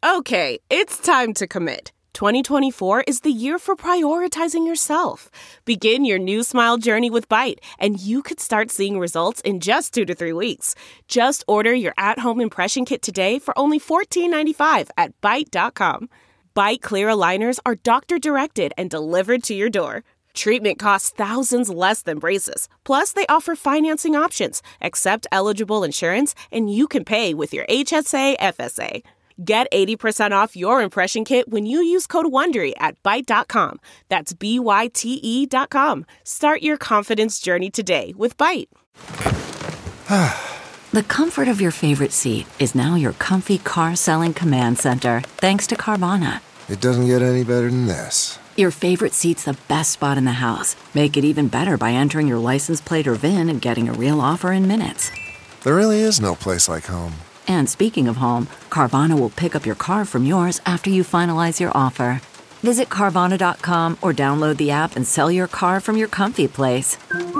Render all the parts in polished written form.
Okay, it's time to commit. 2024 is the year for prioritizing yourself. Begin your new smile journey with Byte, and you could start seeing results in just 2 to 3 weeks. Just order your at-home impression kit today for only $14.95 at Byte.com. Byte Clear aligners are doctor-directed and delivered to your door. Treatment costs thousands less than braces. Plus, they offer financing options, accept eligible insurance, and you can pay with your HSA FSA. Get 80% off your impression kit when you use code WONDERY at Byte.com. That's BYTE.com. Start your confidence journey today with Byte. The comfort of your favorite seat is now your comfy car selling command center, thanks to Carvana. It doesn't get any better than this. Your favorite seat's the best spot in the house. Make it even better by entering your license plate or VIN and getting a real offer in minutes. There really is no place like home. And speaking of home, Carvana will pick up your car from yours after you finalize your offer. Visit Carvana.com or download the app and sell your car from your comfy place.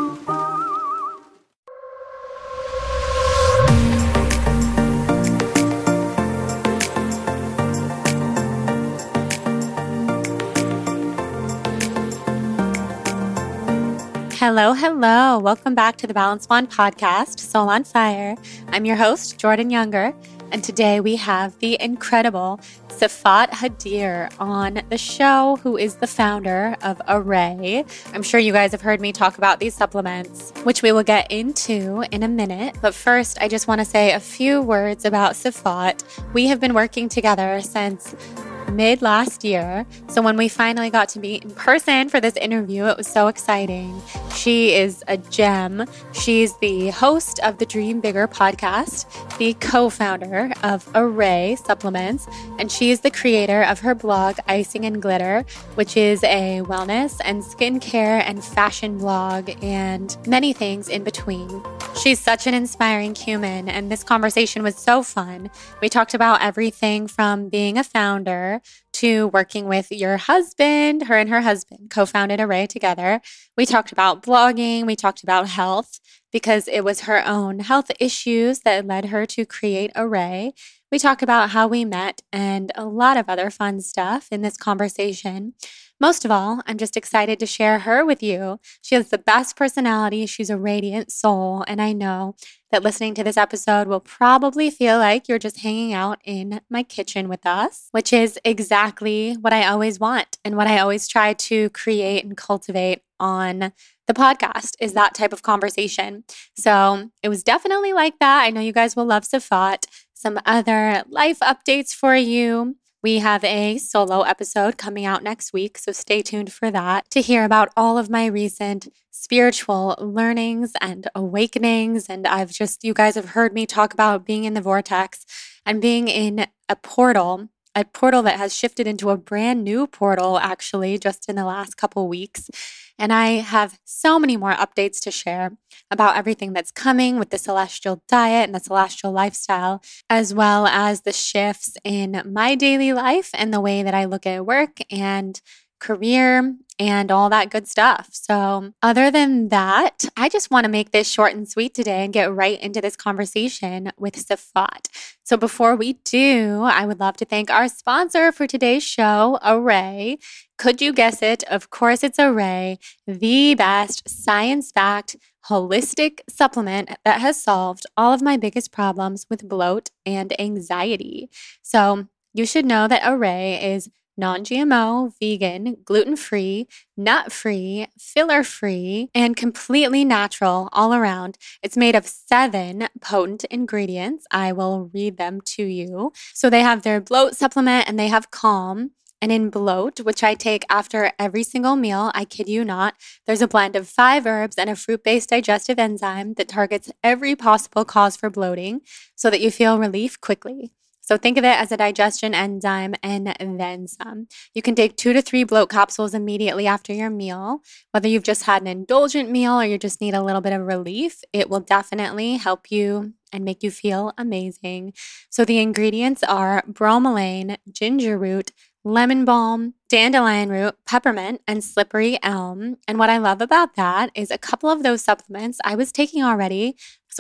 Hello, hello. Welcome back to the Balanced Wand podcast, Soul on Fire. I'm your host, Jordan Younger, and today we have the incredible Safat Hadir on the show, who is the founder of Arrae. I'm sure you guys have heard me talk about these supplements, which we will get into in a minute. But first, I just want to say a few words about Safat. We have been working together since mid last year. So when we finally got to meet in person for this interview, it was so exciting. She is a gem. She's the host of the Dream Bigger podcast, the co-founder of Arrae Supplements, and she is the creator of her blog, Icing and Glitter, which is a wellness and skincare and fashion blog and many things in between. She's such an inspiring human, and this conversation was so fun. We talked about everything from being a founder to working with your husband. Her and her husband co-founded Arrae together. We talked about blogging. We talked about health because it was her own health issues that led her to create Arrae. We talk about how we met and a lot of other fun stuff in this conversation. Most of all, I'm just excited to share her with you. She has the best personality. She's a radiant soul. And I know that listening to this episode will probably feel like you're just hanging out in my kitchen with us, which is exactly what I always want and what I always try to create and cultivate on the podcast is that type of conversation. So it was definitely like that. I know you guys will love Safat. Some other life updates for you. We have a solo episode coming out next week, so stay tuned for that to hear about all of my recent spiritual learnings and awakenings. And you guys have heard me talk about being in the vortex and being in a portal that has shifted into a brand new portal, actually, just in the last couple weeks. And I have so many more updates to share about everything that's coming with the celestial diet and the celestial lifestyle, as well as the shifts in my daily life and the way that I look at work and career and all that good stuff. So other than that, I just want to make this short and sweet today and get right into this conversation with Safat. So before we do, I would love to thank our sponsor for today's show, Arrae. Could you guess it? Of course, it's Arrae, the best science-backed holistic supplement that has solved all of my biggest problems with bloat and anxiety. So you should know that Arrae is non-GMO, vegan, gluten-free, nut-free, filler-free, and completely natural all around. It's made of 7 potent ingredients. I will read them to you. So they have their bloat supplement and they have Calm. And in bloat, which I take after every single meal, I kid you not, there's a blend of 5 herbs and a fruit-based digestive enzyme that targets every possible cause for bloating so that you feel relief quickly. So think of it as a digestion enzyme and then some. You can take 2 to 3 bloat capsules immediately after your meal. Whether you've just had an indulgent meal or you just need a little bit of relief, it will definitely help you and make you feel amazing. So the ingredients are bromelain, ginger root, lemon balm, dandelion root, peppermint, and slippery elm. And what I love about that is a couple of those supplements I was taking already. So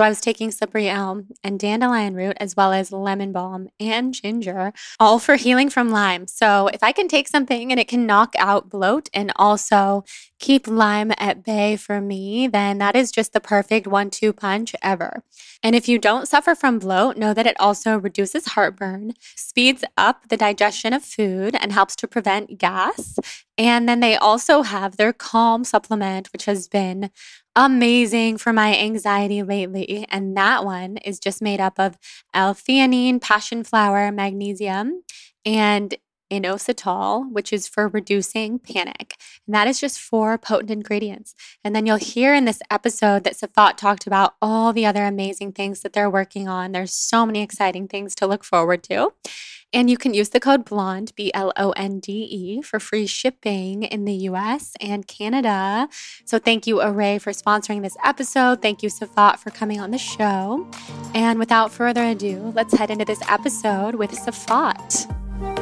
So I was taking slippery elm and dandelion root, as well as lemon balm and ginger, all for healing from Lyme. So if I can take something and it can knock out bloat and also keep Lyme at bay for me, then that is just the perfect 1-2 punch ever. And if you don't suffer from bloat, know that it also reduces heartburn, speeds up the digestion of food, and helps to prevent gas. And then they also have their Calm supplement, which has been amazing for my anxiety lately. And that one is just made up of L-theanine, passion flower, magnesium, and inositol, which is for reducing panic. And that is just 4 potent ingredients. And then you'll hear in this episode that Safat talked about all the other amazing things that they're working on. There's so many exciting things to look forward to. And you can use the code BLONDE, BLONDE, for free shipping in the US and Canada. So thank you, Array, for sponsoring this episode. Thank you, Safat, for coming on the show. And without further ado, let's head into this episode with Safat.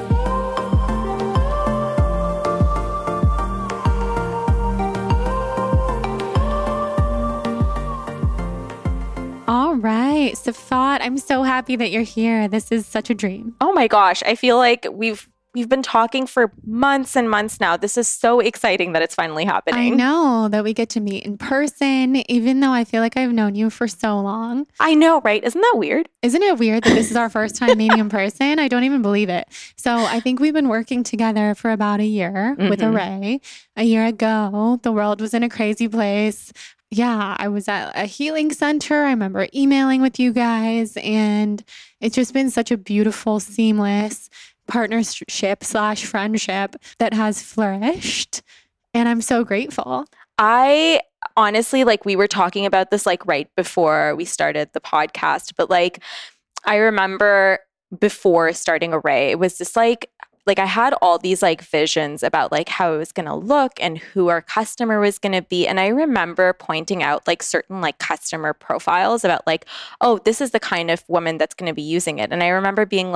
All right, Safat, I'm so happy that you're here. This is such a dream. Oh my gosh, I feel like we've been talking for months and months now. This is so exciting that it's finally happening. I know that we get to meet in person, even though I feel like I've known you for so long. I know, right? Isn't that weird? Isn't it weird that this is our first time meeting in person? I don't even believe it. So I think we've been working together for about a year with Array. A year ago, the world was in a crazy place. Yeah, I was at a healing center. I remember emailing with you guys, and it's just been such a beautiful, seamless partnership/friendship that has flourished. And I'm so grateful. I honestly, we were talking about this right before we started the podcast, but I remember before starting Array, it was just I had all these visions about how it was going to look and who our customer was going to be. And I remember pointing out certain customer profiles about oh, this is the kind of woman that's going to be using it. And I remember being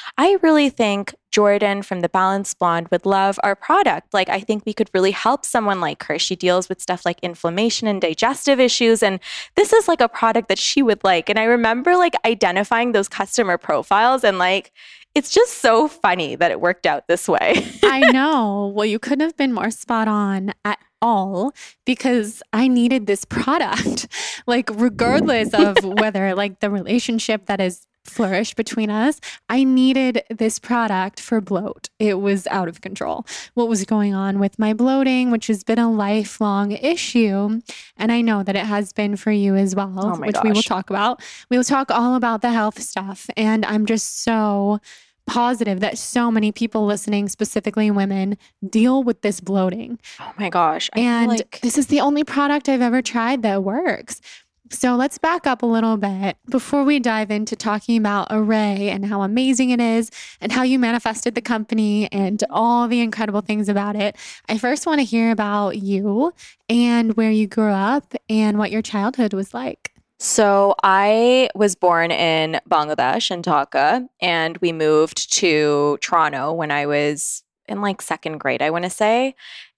I really think Jordan from The Balanced Blonde would love our product. I think we could really help someone like her. She deals with stuff like inflammation and digestive issues. And this is a product that she would like. And I remember identifying those customer profiles and it's just so funny that it worked out this way. I know. Well, you couldn't have been more spot on at all because I needed this product. Regardless of whether the relationship that has flourished between us, I needed this product for bloat. It was out of control. What was going on with my bloating, which has been a lifelong issue. And I know that it has been for you as well, which we will talk about. We will talk all about the health stuff. And I'm just so positive that so many people listening, specifically women, deal with this bloating. Oh my gosh. And this is the only product I've ever tried that works. So let's back up a little bit before we dive into talking about Array and how amazing it is and how you manifested the company and all the incredible things about it. I first want to hear about you and where you grew up and what your childhood was like. So I was born in Bangladesh, in Dhaka, and we moved to Toronto when I was in 2nd grade, I want to say.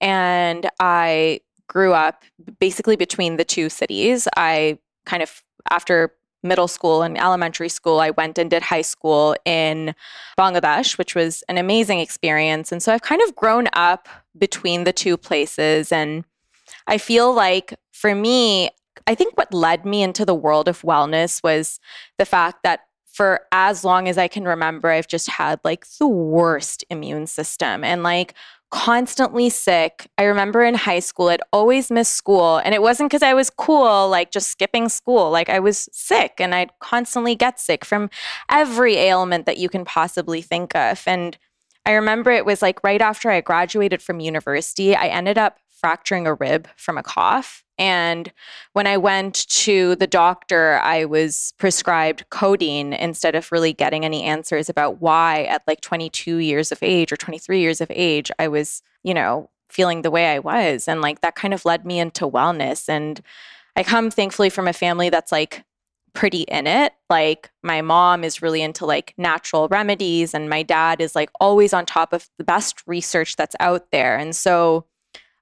And I grew up basically between the two cities. I kind of, after middle school and elementary school, I went and did high school in Bangladesh, which was an amazing experience. And so I've kind of grown up between the two places. And I feel for me, I think what led me into the world of wellness was the fact that for as long as I can remember, I've just had the worst immune system and constantly sick. I remember in high school, I'd always miss school. And it wasn't because I was cool, just skipping school. I was sick and I'd constantly get sick from every ailment that you can possibly think of. And I remember it was right after I graduated from university, I ended up fracturing a rib from a cough. And when I went to the doctor, I was prescribed codeine instead of really getting any answers about why at 22 years of age or 23 years of age, I was, feeling the way I was. And that kind of led me into wellness. And I come thankfully from a family that's pretty in it. My mom is really into natural remedies and my dad is always on top of the best research that's out there. And so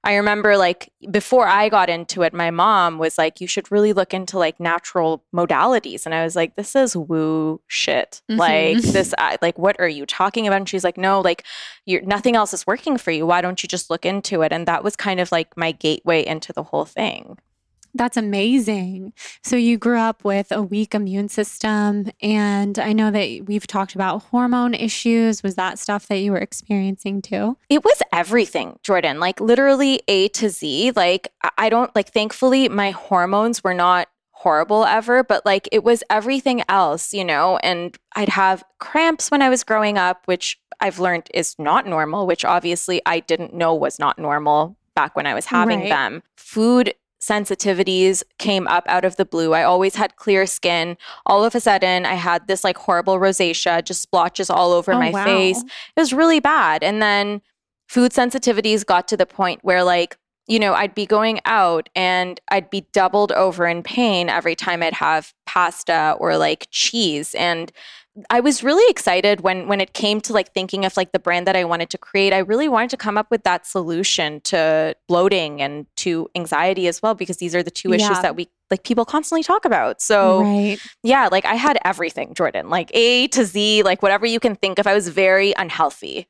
I remember like before I got into it, my mom was like, you should really look into like natural modalities. And I was like, this is woo shit. Like this, like, what are you talking about? And she's like, no, like nothing else is working for you. Why don't you just look into it? And that was kind of like my gateway into the whole thing. That's amazing. So you grew up with a weak immune system, and I know that we've talked about hormone issues. Was that stuff that you were experiencing too? It was everything, Jordan, like literally A to Z. Like I don't like, thankfully my hormones were not horrible ever, but like it was everything else, you know, and I'd have cramps when I was growing up, which I've learned is not normal, which obviously I didn't know was not normal back when I was having them. Food sensitivities came up out of the blue. I always had clear skin. All of a sudden, I had this like horrible rosacea, just splotches all over my face. It was really bad. And then food sensitivities got to the point where like, you know, I'd be going out and I'd be doubled over in pain every time I'd have pasta or like cheese. And I was really excited when it came to like thinking of like the brand that I wanted to create. I really wanted to come up with that solution to bloating and to anxiety as well, because these are the two issues that we like people constantly talk about. So yeah, like I had everything, Jordan, like A to Z, like whatever you can think of. I was very unhealthy.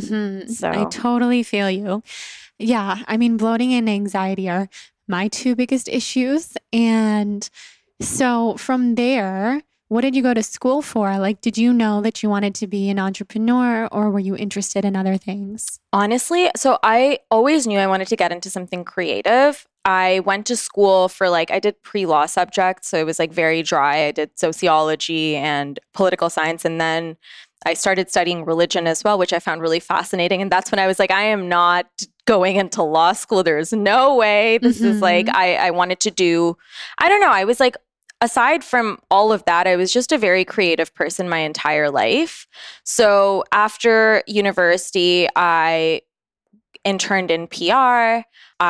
So I totally feel you. Yeah. I mean, bloating and anxiety are my two biggest issues. And so from there, what did you go to school for? Like, did you know that you wanted to be an entrepreneur, or were you interested in other things? Honestly, so I always knew I wanted to get into something creative. I went to school for like, I did pre-law subjects. So it was like very dry. I did sociology and political science. And then I started studying religion as well, which I found really fascinating. And that's when I was like, I am not going into law school. There's no way. This is like, I wanted to do, I don't know. I was like, aside from all of that, I was just a very creative person my entire life. So after university, I interned in PR.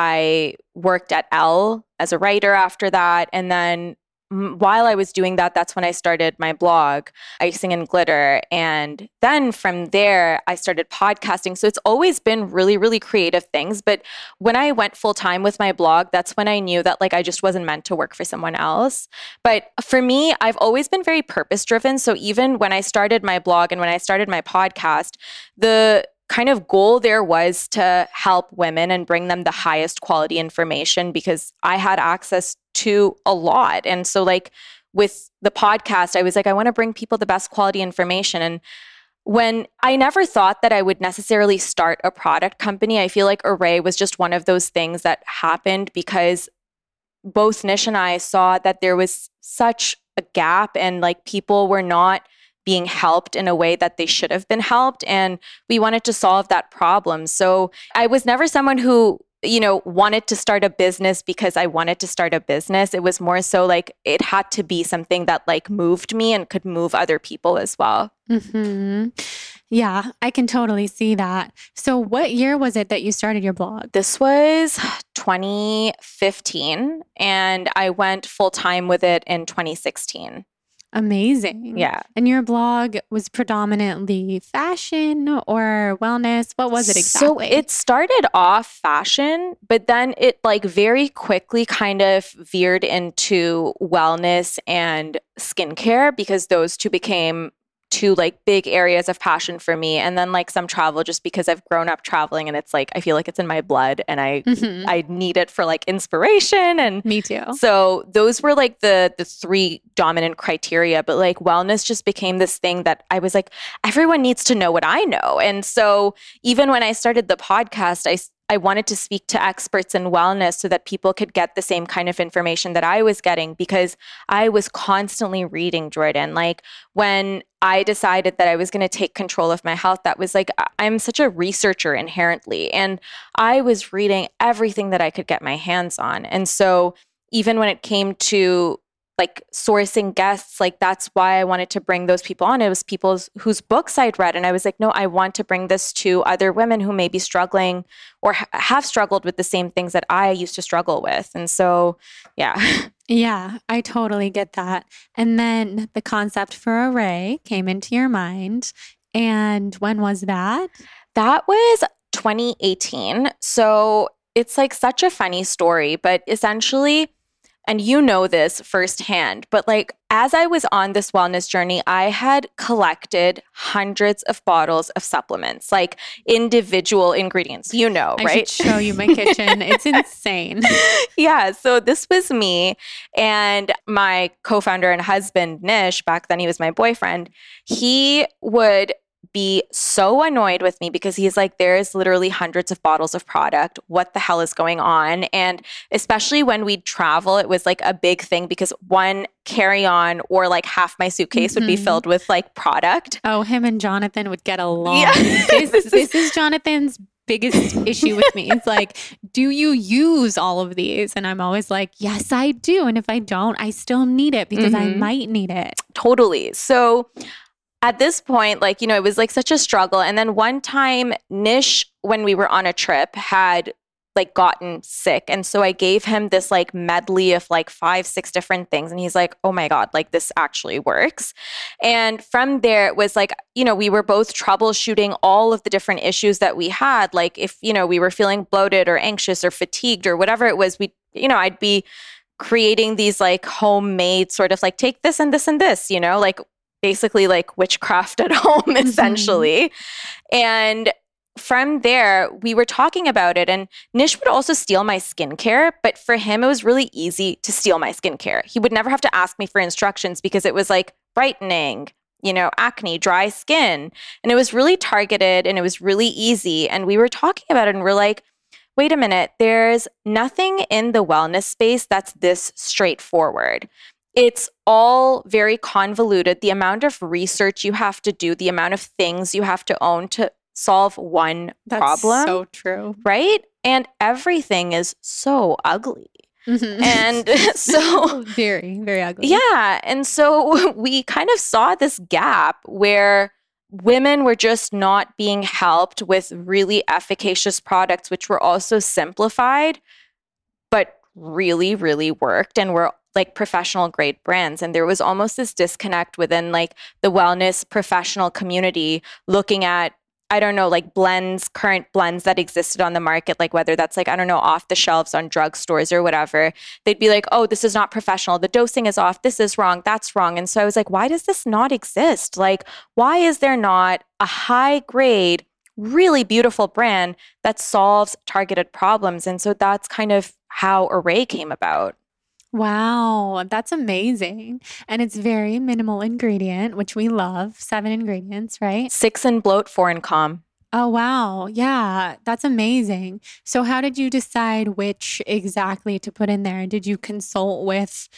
I worked at Elle as a writer after that. And then while I was doing that, that's when I started my blog, Icing and Glitter. And then from there, I started podcasting. So it's always been really, really creative things. But when I went full time with my blog, that's when I knew that like I just wasn't meant to work for someone else. But for me, I've always been very purpose driven. So even when I started my blog and when I started my podcast, the kind of goal there was to help women and bring them the highest quality information, because I had access to a lot. And so like with the podcast, I was like, I want to bring people the best quality information. And when I never thought that I would necessarily start a product company, I feel like Arrae was just one of those things that happened because both Nish and I saw that there was such a gap and like people were not being helped in a way that they should have been helped. And we wanted to solve that problem. So I was never someone who, you know, wanted to start a business because I wanted to start a business. It was more so like it had to be something that like moved me and could move other people as well. Yeah, I can totally see that. So what year was it that you started your blog? This was 2015, and I went full time with it in 2016. Amazing. Yeah. And your blog was predominantly fashion or wellness? What was it exactly? So it started off fashion, but then it like very quickly kind of veered into wellness and skincare, because those two became two like big areas of passion for me. And then like some travel, just because I've grown up traveling and it's like I feel like it's in my blood and I need it for like inspiration. And me too. So those were like the three dominant criteria. But like wellness just became this thing that I was like, everyone needs to know what I know. And so even when I started the podcast, I wanted to speak to experts in wellness so that people could get the same kind of information that I was getting, because I was constantly reading, Jordan. Like when I decided that I was going to take control of my health, that was like, I'm such a researcher inherently. And I was reading everything that I could get my hands on. And so even when it came to like sourcing guests, like that's why I wanted to bring those people on. It was people whose books I'd read. And I was like, no, I want to bring this to other women who may be struggling or have struggled with the same things that I used to struggle with. And so, yeah. Yeah, I totally get that. And then the concept for Arrae came into your mind. And when was that? That was 2018. So it's like such a funny story, but essentially, and you know this firsthand, but like as I was on this wellness journey, I had collected hundreds of bottles of supplements, like individual ingredients, you know, I right? should show you my kitchen. It's insane. Yeah. So this was me and my co-founder and husband, Nish, back then he was my boyfriend. He would be so annoyed with me because he's like, there's literally hundreds of bottles of product. What the hell is going on? And especially when we'd travel, it was like a big thing because one carry-on or like half my suitcase would be filled with like product. Oh, him and Jonathan would get along. Yeah. This is Jonathan's biggest issue with me. It's like, do you use all of these? And I'm always like, yes, I do. And if I don't, I still need it because I might need it. Totally. So at this point, like, you know, it was like such a struggle. And then one time Nish, when we were on a trip, had like gotten sick. And so I gave him this like medley of like 5-6 different things. And he's like, oh my God, like this actually works. And from there, it was like, you know, we were both troubleshooting all of the different issues that we had. Like if, you know, we were feeling bloated or anxious or fatigued or whatever it was, I'd be creating these like homemade sort of like take this and this and this, you know, like basically like witchcraft at home, essentially. And from there, we were talking about it, and Nish would also steal my skincare, but for him, it was really easy to steal my skincare. He would never have to ask me for instructions because it was like brightening, you know, acne, dry skin. And it was really targeted and it was really easy. And we were talking about it and we're like, wait a minute, there's nothing in the wellness space that's this straightforward. It's all very convoluted. The amount of research you have to do, the amount of things you have to own to solve one problem. So true. Right? And everything is so ugly. And so very, very ugly. Yeah. And so we kind of saw this gap where women were just not being helped with really efficacious products, which were also simplified, but really, really worked and were like professional grade brands. And there was almost this disconnect within like the wellness professional community looking at, I don't know, like current blends that existed on the market, like whether that's like, I don't know, off the shelves on drugstores or whatever. They'd be like, oh, this is not professional. The dosing is off. This is wrong. That's wrong. And so I was like, why does this not exist? Like, why is there not a high grade, really beautiful brand that solves targeted problems? And so that's kind of how Array came about. Wow, that's amazing. And it's very minimal ingredient, which we love. 7 ingredients, right? 6 in bloat, 4 in calm. Oh, wow. Yeah, that's amazing. So how did you decide which exactly to put in there? Did you consult with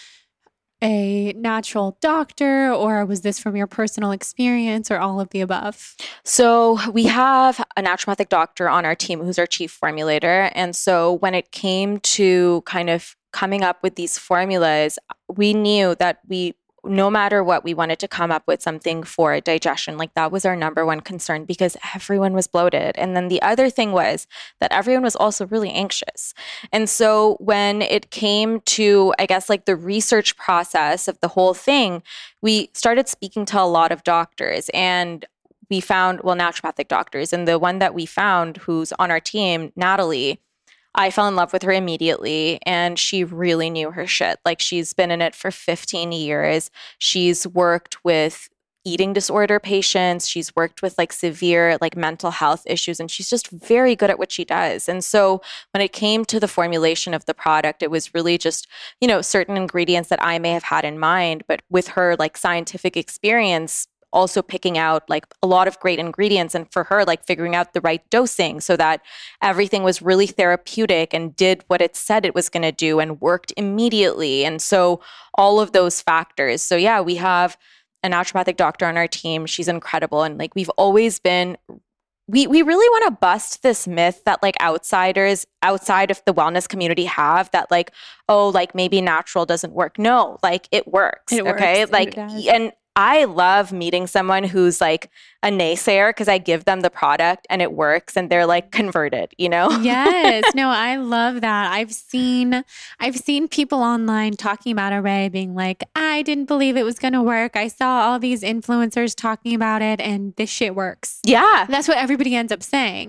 a natural doctor, or was this from your personal experience, or all of the above? So we have a naturopathic doctor on our team who's our chief formulator. And so when it came to kind of coming up with these formulas, we knew that no matter what, we wanted to come up with something for digestion. Like that was our number one concern because everyone was bloated. And then the other thing was that everyone was also really anxious. And so when it came to, I guess, like the research process of the whole thing, we started speaking to a lot of doctors, and we found, naturopathic doctors. And the one that we found who's on our team, Natalie, I fell in love with her immediately, and she really knew her shit. Like she's been in it for 15 years. She's worked with eating disorder patients. She's worked with like severe like mental health issues, and she's just very good at what she does. And so when it came to the formulation of the product, it was really just, you know, certain ingredients that I may have had in mind, but with her like scientific experience, also picking out like a lot of great ingredients, and for her, like figuring out the right dosing so that everything was really therapeutic and did what it said it was going to do and worked immediately. And so all of those factors. So yeah, we have a naturopathic doctor on our team. She's incredible. And like, we've always been, we really want to bust this myth that like outsiders outside of the wellness community have, that like, oh, like maybe natural doesn't work. No, like it works. Okay. Like, and I love meeting someone who's like a naysayer because I give them the product and it works and they're like converted, you know? Yes. No, I love that. I've seen people online talking about Array being like, I didn't believe it was going to work. I saw all these influencers talking about it and this shit works. Yeah. That's what everybody ends up saying.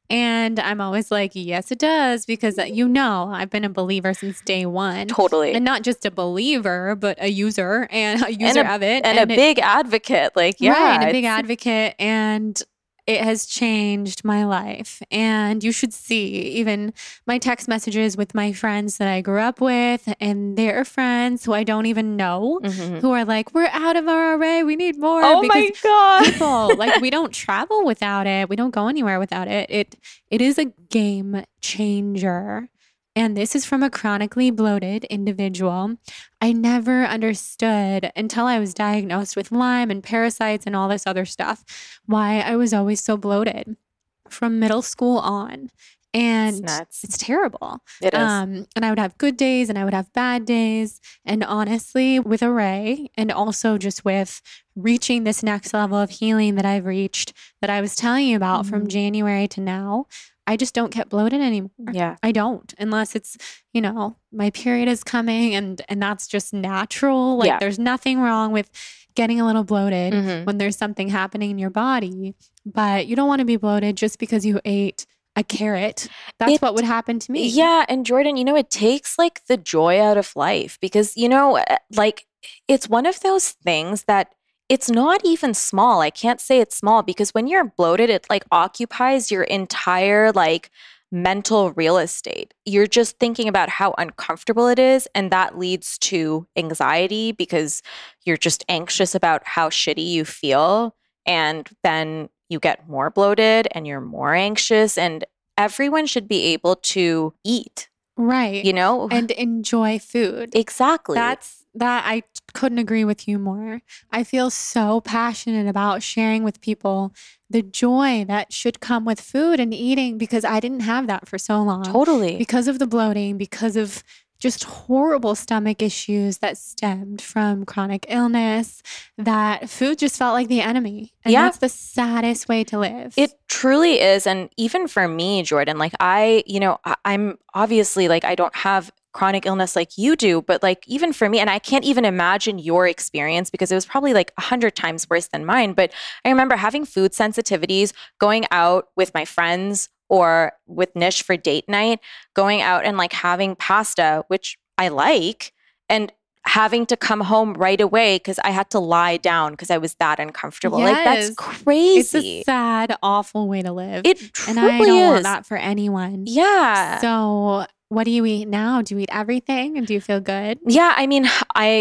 And I'm always like, yes, it does, because I've been a believer since day one. Totally. And not just a believer, but a user and a user of it. And a big advocate. Like, yeah. Right, a big advocate. And it has changed my life. And you should see even my text messages with my friends that I grew up with and their friends who I don't even know, who are like, we're out of our array. We need more. Oh my God. People, like, we don't travel without it. We don't go anywhere without it. It is a game changer. And this is from a chronically bloated individual. I never understood until I was diagnosed with Lyme and parasites and all this other stuff why I was always so bloated from middle school on. And it's terrible. It is. And I would have good days and I would have bad days. And honestly, with Array and also just with reaching this next level of healing that I've reached, that I was telling you about from January to now, I just don't get bloated anymore. Yeah. I don't, unless it's, my period is coming and that's just natural. Like there's nothing wrong with getting a little bloated when there's something happening in your body, but you don't want to be bloated just because you ate a carrot. That's what would happen to me. Yeah. And Jordan, it takes like the joy out of life because, like it's one of those things that it's not even small. I can't say it's small because when you're bloated, it like occupies your entire like mental real estate. You're just thinking about how uncomfortable it is. And that leads to anxiety because you're just anxious about how shitty you feel. And then you get more bloated and you're more anxious. And everyone should be able to eat. Right. And enjoy food. Exactly. That I couldn't agree with you more. I feel so passionate about sharing with people the joy that should come with food and eating because I didn't have that for so long. Totally. Because of the bloating, because of just horrible stomach issues that stemmed from chronic illness, that food just felt like the enemy. And that's the saddest way to live. It truly is. And even for me, Jordan, like I'm obviously like, I don't have chronic illness like you do, but like even for me, and I can't even imagine your experience because it was probably like 100 times worse than mine. But I remember having food sensitivities, going out with my friends or with Nish for date night, going out and like having pasta, which I like, and having to come home right away because I had to lie down because I was that uncomfortable. Yes. Like that's crazy. It's a sad, awful way to live. It truly and I don't is. want that for anyone. Yeah. So what do you eat now? Do you eat everything and do you feel good? Yeah. I mean,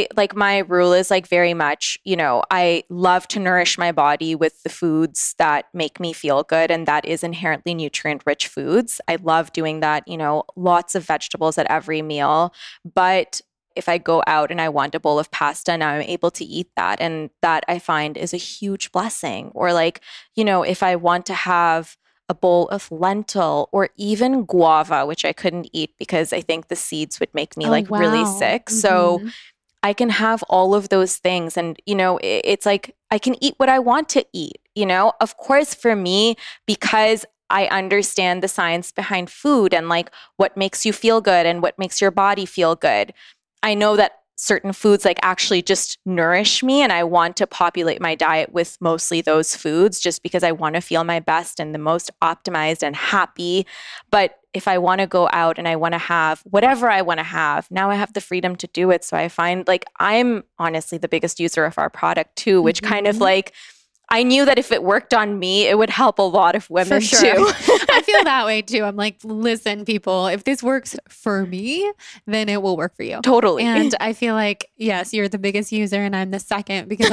my rule is like very much, I love to nourish my body with the foods that make me feel good. And that is inherently nutrient rich foods. I love doing that, lots of vegetables at every meal. But if I go out and I want a bowl of pasta, now I'm able to eat that. And that I find is a huge blessing. Or like, if I want to have a bowl of lentil or even guava, which I couldn't eat because I think the seeds would make me really sick. So I can have all of those things. And, it's like I can eat what I want to eat, Of course, for me, because I understand the science behind food and like what makes you feel good and what makes your body feel good. I know that certain foods like actually just nourish me and I want to populate my diet with mostly those foods just because I want to feel my best and the most optimized and happy. But if I want to go out and I want to have whatever I want to have, now I have the freedom to do it. So I find like I'm honestly the biggest user of our product too, which kind of like I knew that if it worked on me, it would help a lot of women too. I feel that way too. I'm like, listen, people, if this works for me, then it will work for you. Totally. And I feel like, yes, you're the biggest user and I'm the second because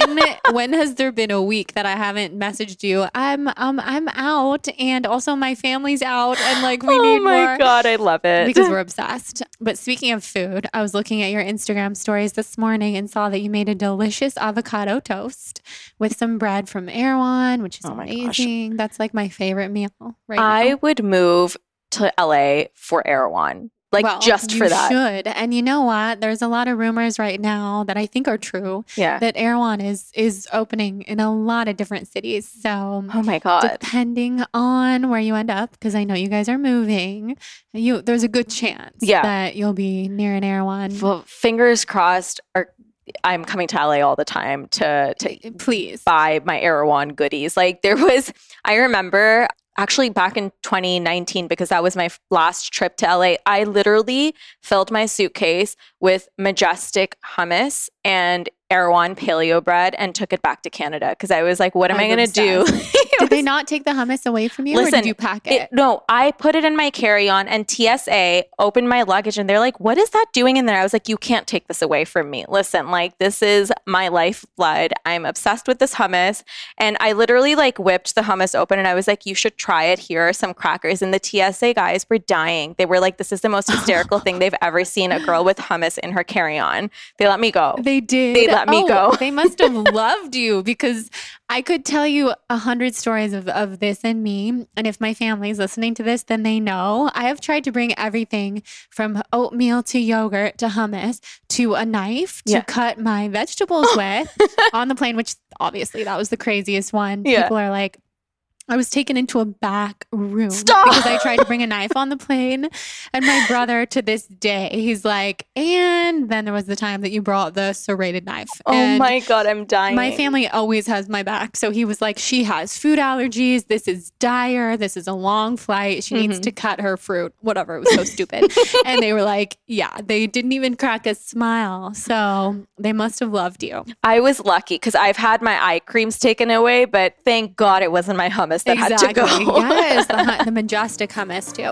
when has there been a week that I haven't messaged you? I'm out and also my family's out and like we need more. Oh my God, I love it. Because we're obsessed. But speaking of food, I was looking at your Instagram stories this morning and saw that you made a delicious avocado toast with some bread from Erewhon, which is amazing. That's like my favorite meal right now. I would move to LA for Erewhon. Just for that. You should. And you know what? There's a lot of rumors right now that I think are true. Yeah. That Erewhon is opening in a lot of different cities. So oh my God. Depending on where you end up, because I know you guys are moving, there's a good chance that you'll be near an Erewhon. Well, fingers crossed. I'm coming to LA all the time to please buy my Erewhon goodies. Like I remember actually back in 2019, because that was my last trip to LA, I literally filled my suitcase with Majestic hummus and Erewhon paleo bread and took it back to Canada because I was like, what am I going to do? Did they not take the hummus away from you, or did you pack it? No, I put it in my carry-on, and TSA opened my luggage and they're like, what is that doing in there? I was like, you can't take this away from me. Listen, like, this is my lifeblood. I'm obsessed with this hummus. And I literally like whipped the hummus open and I was like, you should try it. Here are some crackers. And the TSA guys were dying. They were like, this is the most hysterical thing they've ever seen, a girl with hummus in her carry-on. They let me go. They did? They let me go. They must have loved you, because I could tell you 100 stories of this and me. And if my family's listening to this, then they know. I have tried to bring everything from oatmeal to yogurt to hummus to a knife to cut my vegetables with on the plane, which obviously that was the craziest one. Yeah. People are like, I was taken into a back room Stop! because I tried to bring a knife on the plane. And my brother, to this day, he's like, and then there was the time that you brought the serrated knife. Oh and my God, I'm dying. my family always has my back. So he was like, she has food allergies. This is dire. This is a long flight. She needs to cut her fruit. Whatever. It was so stupid. And they were like, yeah, they didn't even crack a smile. So they must have loved you. I was lucky because I've had my eye creams taken away, but thank God it wasn't my hummus that had to go. Yes, the Majestic hummus too.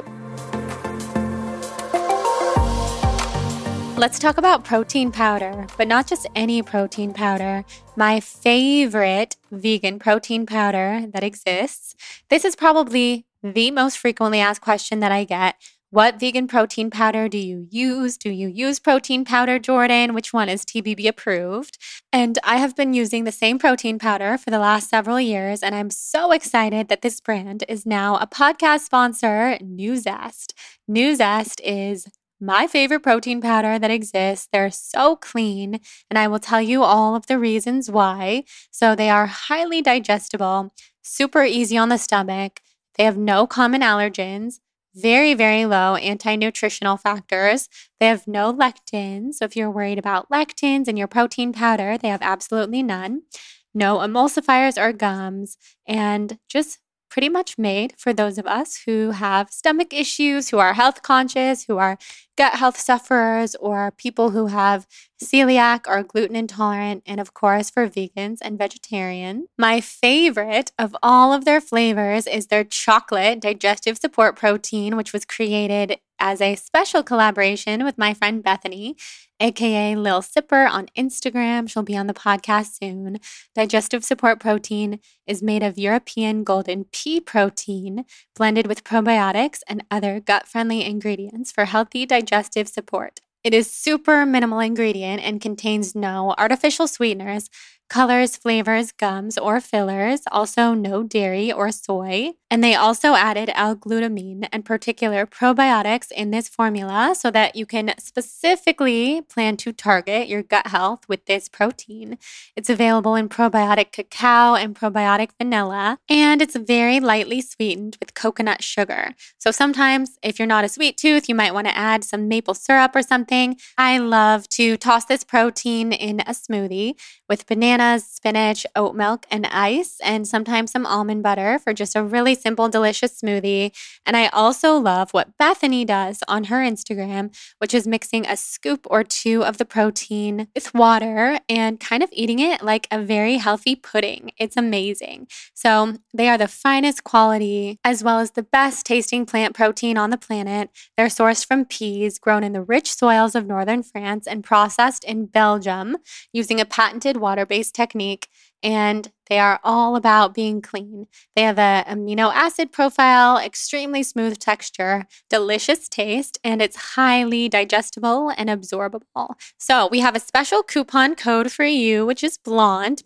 Let's talk about protein powder, but not just any protein powder. My favorite vegan protein powder that exists. This is probably the most frequently asked question that I get. What vegan protein powder do you use? Do you use protein powder, Jordan? Which one is TBB approved? And I have been using the same protein powder for the last several years, and I'm so excited that this brand is now a podcast sponsor, Nuzest. Nuzest is my favorite protein powder that exists. They're so clean, and I will tell you all of the reasons why. So they are highly digestible, super easy on the stomach. They have no common allergens. Very, very low anti-nutritional factors. They have no lectins. So if you're worried about lectins in your protein powder, they have absolutely none. No emulsifiers or gums, and just pretty much made for those of us who have stomach issues, who are health conscious, who are gut health sufferers, or people who have celiac or gluten intolerant, and of course for vegans and vegetarian. My favorite of all of their flavors is their chocolate digestive support protein, which was created as a special collaboration with my friend Bethany, aka Lil Sipper on Instagram. She'll be on the podcast soon. Digestive support protein is made of European golden pea protein blended with probiotics and other gut-friendly ingredients for healthy digestive support. It is super minimal ingredient and contains no artificial sweeteners, colors, flavors, gums, or fillers, also no dairy or soy. And they also added L-glutamine and particular probiotics in this formula so that you can specifically plan to target your gut health with this protein. It's available in probiotic cacao and probiotic vanilla, and it's very lightly sweetened with coconut sugar. So sometimes if you're not a sweet tooth, you might want to add some maple syrup or something. I love to toss this protein in a smoothie with bananas, spinach, oat milk, and ice, and sometimes some almond butter for just a really simple, delicious smoothie. And I also love what Bethany does on her Instagram, which is mixing a scoop or two of the protein with water and kind of eating it like a very healthy pudding. It's amazing. So they are the finest quality as well as the best tasting plant protein on the planet. They're sourced from peas grown in the rich soils of northern France and processed in Belgium using a patented water-based technique, and they are all about being clean. They have an amino acid profile, extremely smooth texture, delicious taste, and it's highly digestible and absorbable. So we have a special coupon code for you, which is BLONDE,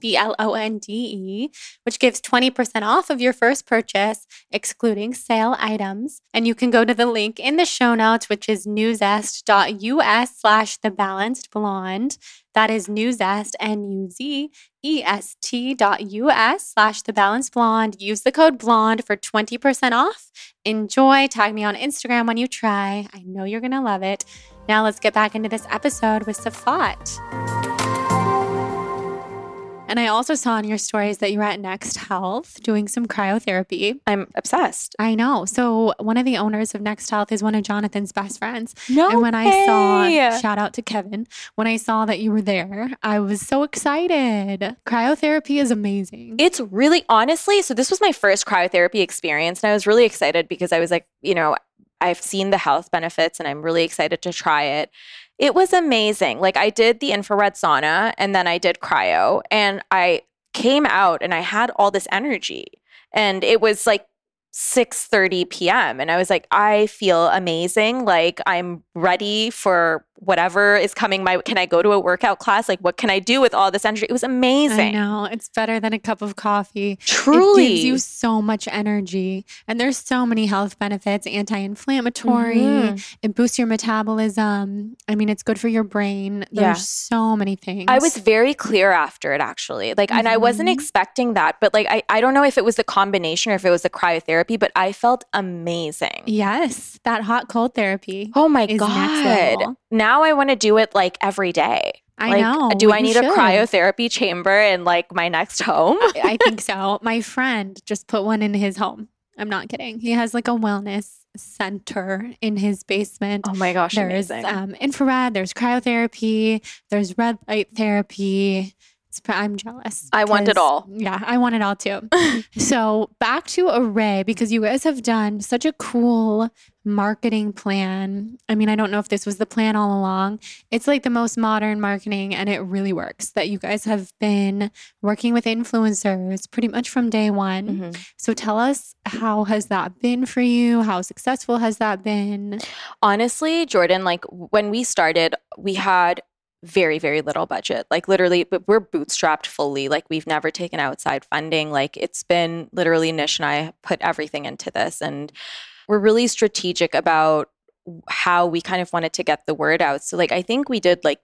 BLONDE, which gives 20% off of your first purchase, excluding sale items. And you can go to the link in the show notes, which is nuzest.us/thebalancedblonde. That is Nuzest, NUZEST.us/thebalancedblonde. Use the code BLONDE for 20% off. Enjoy. Tag me on Instagram when you try. I know you're going to love it. Now let's get back into this episode with Safat. And I also saw in your stories that you were at Next Health doing some cryotherapy. I'm obsessed. I know. So one of the owners of Next Health is one of Jonathan's best friends. No And when way. I saw, shout out to Kevin, when I saw that you were there, I was so excited. Cryotherapy is amazing. It's really, honestly, so this was my first cryotherapy experience, and I was really excited because I was like, I've seen the health benefits and I'm really excited to try it. It was amazing. Like, I did the infrared sauna and then I did cryo, and I came out and I had all this energy, and it was like 6:30 p.m. and I was like, I feel amazing. Like, I'm ready for whatever is coming can I go to a workout class? Like, what can I do with all this energy? It was amazing. I know. It's better than a cup of coffee. Truly. It gives you so much energy. And there's so many health benefits, anti-inflammatory. It boosts your metabolism. I mean, it's good for your brain. There's so many things. I was very clear after it, actually. Like, and I wasn't expecting that, but like, I don't know if it was the combination or if it was the cryotherapy, but I felt amazing. Yes. That hot cold therapy. Oh my is God. next level. Now I want to do it like every day. I know. Do I You need should. a cryotherapy chamber in like my next home? I think so. My friend just put one in his home. I'm not kidding. He has like a wellness center in his basement. Oh my gosh, There's amazing. infrared, there's cryotherapy, there's red light therapy. I'm jealous. I want it because- all. Yeah, I want it all too. So back to Array, because you guys have done such a cool marketing plan. I mean, I don't know if this was the plan all along. It's like the most modern marketing, and it really works. That you guys have been working with influencers pretty much from day one. So tell us, how has that been for you? How successful has that been? Honestly, Jordan, like when we started, we had very, very little budget. Like literally, but we're bootstrapped fully. Like we've never taken outside funding. Like it's been literally Nish and I put everything into this, and we're really strategic about how we kind of wanted to get the word out. So like, I think we did like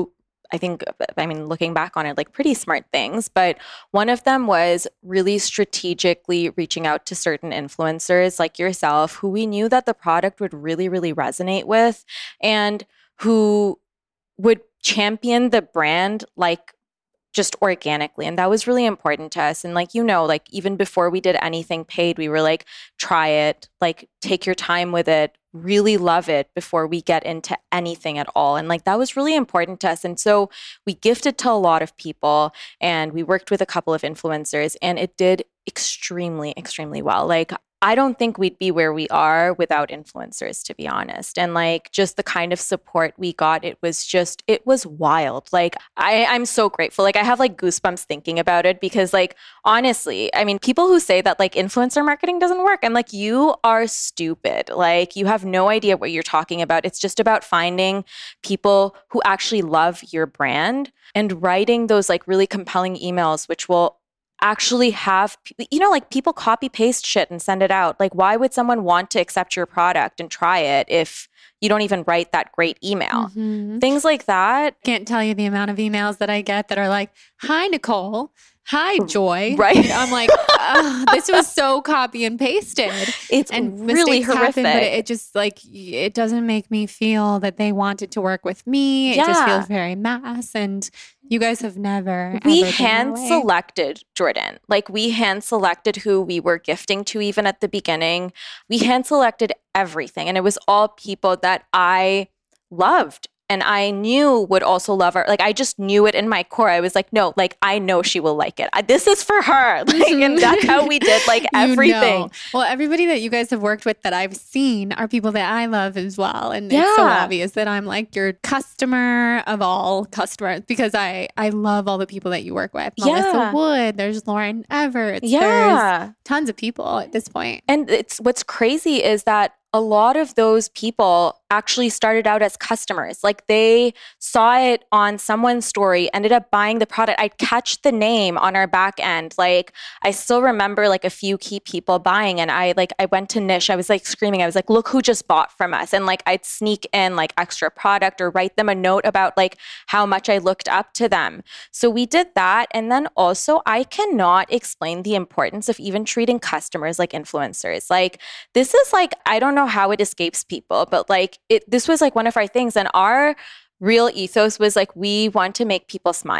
looking back on it, like pretty smart things, but one of them was really strategically reaching out to certain influencers like yourself, who we knew that the product would really, really resonate with, and who would champion the brand like just organically. And that was really important to us. And like, like even before we did anything paid, we were like, try it, like take your time with it, really love it before we get into anything at all. And like, that was really important to us. And so we gifted to a lot of people, and we worked with a couple of influencers, and it did extremely, extremely well. Like, I don't think we'd be where we are without influencers, to be honest. And like just the kind of support we got, it was wild. Like I'm so grateful. Like I have like goosebumps thinking about it, because like, honestly, I mean, people who say that like influencer marketing doesn't work, I'm like, you are stupid. Like you have no idea what you're talking about. It's just about finding people who actually love your brand and writing those like really compelling emails, which will actually have, like people copy paste shit and send it out. Like, why would someone want to accept your product and try it if you don't even write that great email? Things like that. Can't tell you the amount of emails that I get that are like, "Hi, Nicole. Hi, Joy." Right. I'm like, this was so copy and pasted. It's And really mistakes horrific. happen, but it just like, it doesn't make me feel that they wanted to work with me. It just feels very mass. And you guys have never. We ever been that hand way. selected, Jordan. Like we hand selected who we were gifting to even at the beginning. We hand selected everything. And it was all people that I loved and I knew would also love her. Like I just knew it in my core. I was like, no, like I know she will like it. This is for her. Like, and that's how we did like everything. know. Well, everybody that you guys have worked with that I've seen are people that I love as well. And it's so obvious that I'm like your customer of all customers, because I love all the people that you work with. Melissa Wood, there's Lauren Everett. There's tons of people at this point. And what's crazy is that a lot of those people actually started out as customers. Like they saw it on someone's story, ended up buying the product. I'd catch the name on our back end. Like I still remember like a few key people buying, and I went to Nish. I was like screaming. I was like, look who just bought from us. And like I'd sneak in like extra product or write them a note about like how much I looked up to them. So we did that. And then also I cannot explain the importance of even treating customers like influencers. Like this is like, I don't know how it escapes people, but like this was like one of our things. And our real ethos was like, we want to make people smile.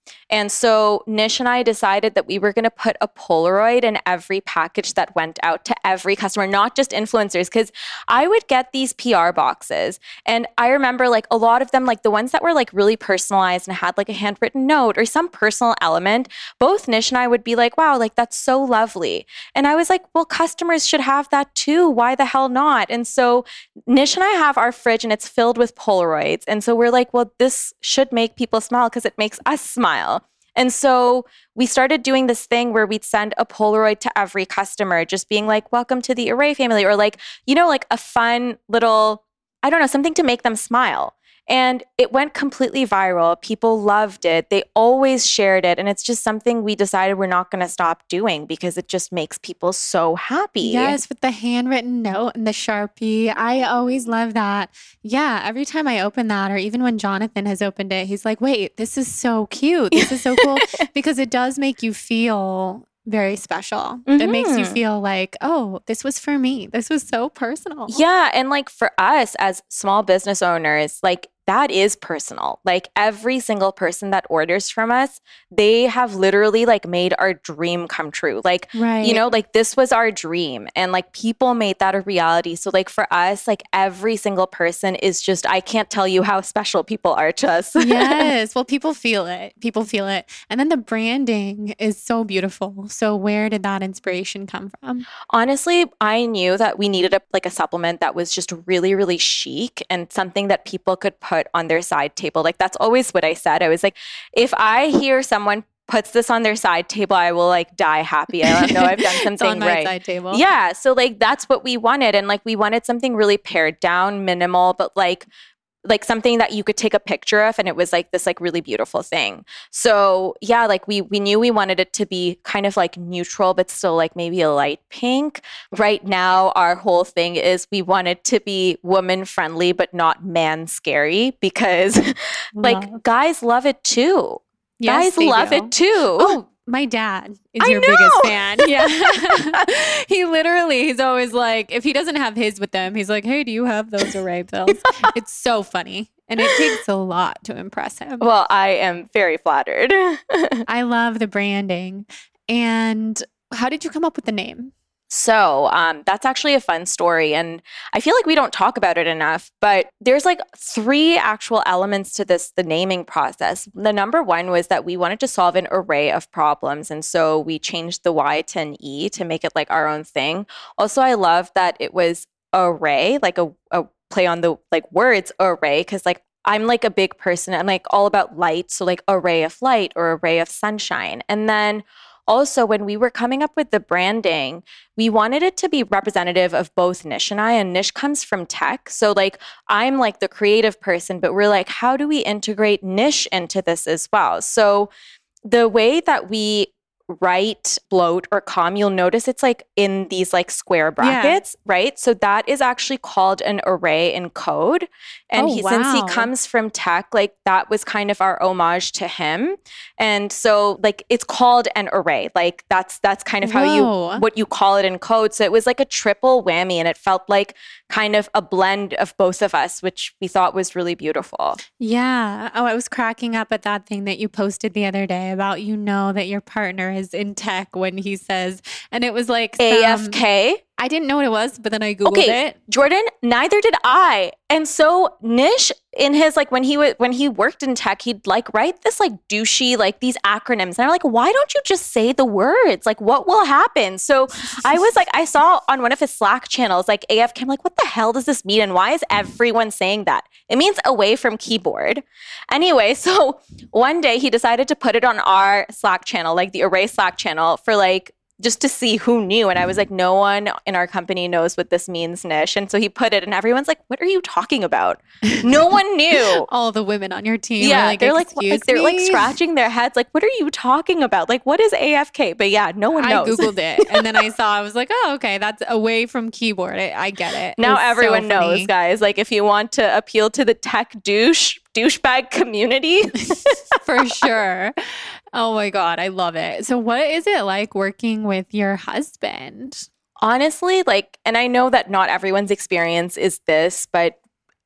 And so Nish and I decided that we were going to put a Polaroid in every package that went out to every customer, not just influencers, because I would get these PR boxes. And I remember like a lot of them, like the ones that were like really personalized and had like a handwritten note or some personal element, both Nish and I would be like, wow, like that's so lovely. And I was like, well, customers should have that too. Why the hell not? And so Nish and I have our fridge and it's filled with Polaroids. And so we're like, well, this should make people smile because it makes us smile. And so we started doing this thing where we'd send a Polaroid to every customer, just being like, welcome to the Array family, or like, you know, like a fun little, I don't know, something to make them smile. And it went completely viral. People loved it. They always shared it. And it's just something we decided we're not going to stop doing because it just makes people so happy. Yes, with the handwritten note and the Sharpie. I always love that. Yeah, every time I open that, or even when Jonathan has opened it, he's like, wait, this is so cute. This is so cool. Because it does make you feel very special. It makes you feel like, oh, this was for me. This was so personal. Yeah. And like for us as small business owners, like that is personal. Like every single person that orders from us, they have literally like made our dream come true. Like, you know, like this was our dream and like people made that a reality. So like for us, like every single person is just, I can't tell you how special people are to us. Yes. Well, people feel it. People feel it. And then the branding is so beautiful. So where did that inspiration come from? Honestly, I knew that we needed a supplement that was just really, really chic and something that people could put on their side table. Like that's always what I said. I was like, if I hear someone puts this on their side table, I will like die happy. I know I've done something on my right. side table. Yeah. So like that's what we wanted. And like we wanted something really pared down, minimal, but like something that you could take a picture of and it was like this like really beautiful thing. So yeah, like we knew we wanted it to be kind of like neutral, but still like maybe a light pink. Right now, our whole thing is we want it to be woman friendly, but not man scary because like guys love it too. Yes, guys love it too. Oh, my dad is your biggest fan. Yeah. He's always like, if he doesn't have his with them, he's like, hey, do you have those Array pills? It's so funny. And it takes a lot to impress him. Well, I am very flattered. I love the branding. And how did you come up with the name? So that's actually a fun story. And I feel like we don't talk about it enough, but there's like 3 actual elements to this, the naming process. The number one was that we wanted to solve an array of problems. And so we changed the Y to an E to make it like our own thing. Also, I love that it was array, like a play on the like words array, because like I'm like a big person. I'm like all about light. So like a ray of light or a ray of sunshine. And then also, when we were coming up with the branding, we wanted it to be representative of both Nish and I. And Nish comes from tech. So like I'm like the creative person, but we're like, how do we integrate Nish into this as well? So the way that we write, bloat, or com, you'll notice it's like in these like square brackets, right? So that is actually called an array in code. And since he comes from tech, like that was kind of our homage to him. And so like it's called an array. Like that's kind of how what you call it in code. So it was like a triple whammy and it felt like kind of a blend of both of us, which we thought was really beautiful. Yeah. Oh, I was cracking up at that thing that you posted the other day about, you know, that your partner is in tech when he says, and it was like AFK. I didn't know what it was, but then I Googled it. Jordan, neither did I. And so Nish, in his like when he worked in tech, he'd like write this like douchey, like these acronyms. And I'm like, why don't you just say the words? Like what will happen? So I was like, I saw on one of his Slack channels, like AFK, I'm like, what the hell does this mean? And why is everyone saying that? It means away from keyboard. Anyway, so one day he decided to put it on our Slack channel, like the Array Slack channel for like, just to see who knew. And I was like, no one in our company knows what this means, Nish. And so he put it and everyone's like, what are you talking about? No one knew. All the women on your team. Yeah. Were like, they're like, they're like me? scratching their heads. Like, what are you talking about? Like, what is AFK? But yeah, no one knows. I Googled it and then I was like, oh, okay. That's away from keyboard. I get it. Now everyone knows, guys. Like if you want to appeal to the tech douchebag community. For sure. Oh my God, I love it. So what is it like working with your husband? Honestly, like, and I know that not everyone's experience is this, but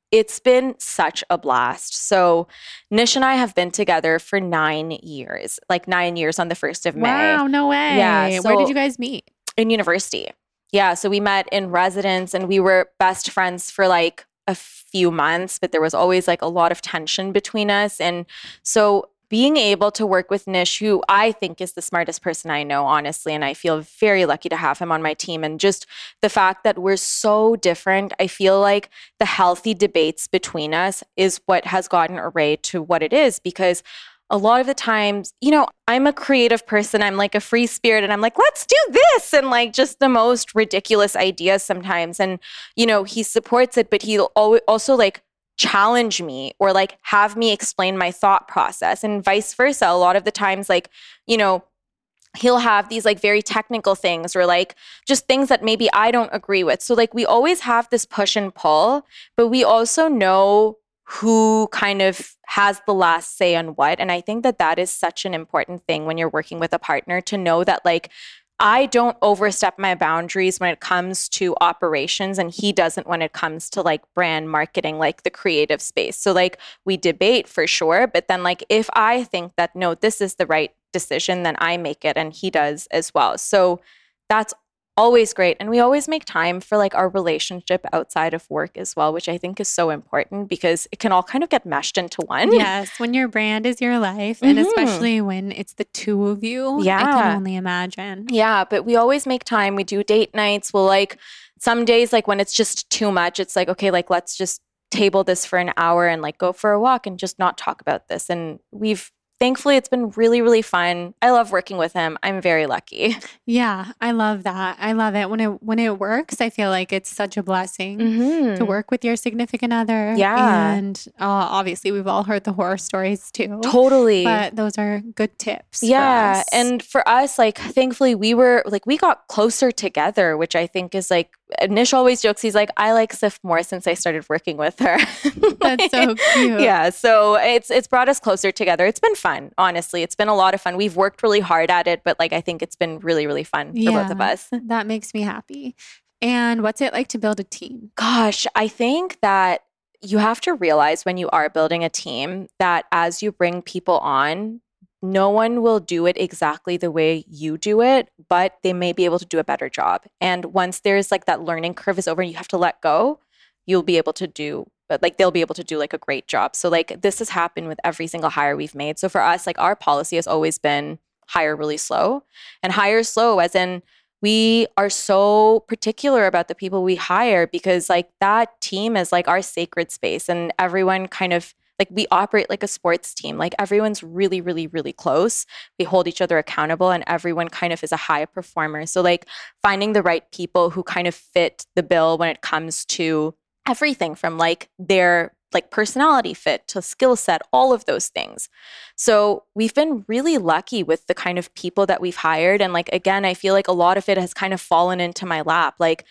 it's been such a blast. So Nish and I have been together for 9 years, like 9 years on the 1st of May. Wow, no way. Yeah. Where did you guys meet? In university. Yeah. So we met in residence and we were best friends for like a few months, but there was always like a lot of tension between us. And so being able to work with Nish, who I think is the smartest person I know, honestly, and I feel very lucky to have him on my team. And just the fact that we're so different, I feel like the healthy debates between us is what has gotten Array to what it is. Because a lot of the times, you know, I'm a creative person. I'm like a free spirit and I'm like, let's do this. And like just the most ridiculous ideas sometimes. And, you know, he supports it, but he'll also like challenge me or like have me explain my thought process and vice versa. A lot of the times, like, you know, he'll have these like very technical things or like just things that maybe I don't agree with. So like we always have this push and pull, but we also know who kind of has the last say on what. And I think that that is such an important thing when you're working with a partner, to know that like I don't overstep my boundaries when it comes to operations, and he doesn't when it comes to like brand marketing, like the creative space. So like we debate for sure, but then like if I think that no, this is the right decision, then I make it and he does as well. So that's always great. And we always make time for like our relationship outside of work as well, which I think is so important because it can all kind of get meshed into one. Yes, when your brand is your life, and especially when it's the two of you, I can only imagine. Yeah, but we always make time. We do date nights. We'll like some days, like when it's just too much, it's like, okay, like let's just table this for an hour and like go for a walk and just not talk about this. And thankfully, it's been really, really fun. I love working with him. I'm very lucky. Yeah, I love that. I love it. When it works, I feel like it's such a blessing to work with your significant other. Yeah. And obviously, we've all heard the horror stories too. Totally. But those are good tips. Yeah. For us. And for us, like, thankfully, we got closer together, which I think is like, Nish always jokes, he's like, I like Sif more since I started working with her. That's so cute. Yeah. So it's brought us closer together. It's been fun, honestly. It's been a lot of fun. We've worked really hard at it, but like I think it's been really, really fun for both of us. That makes me happy. And what's it like to build a team? Gosh, I think that you have to realize when you are building a team that as you bring people on, no one will do it exactly the way you do it, but they may be able to do a better job. And once there's like that learning curve is over and you have to let go, you'll be able to do, but like they'll be able to do like a great job. So like this has happened with every single hire we've made. So for us, like our policy has always been hire really slow, and hire slow as in we are so particular about the people we hire because like that team is like our sacred space, and everyone kind of like we operate like a sports team. Like everyone's really, really, really close. We hold each other accountable and everyone kind of is a high performer. So like finding the right people who kind of fit the bill when it comes to everything from like their like personality fit to skill set, all of those things. So we've been really lucky with the kind of people that we've hired. And like, again, I feel like a lot of it has kind of fallen into my lap. Like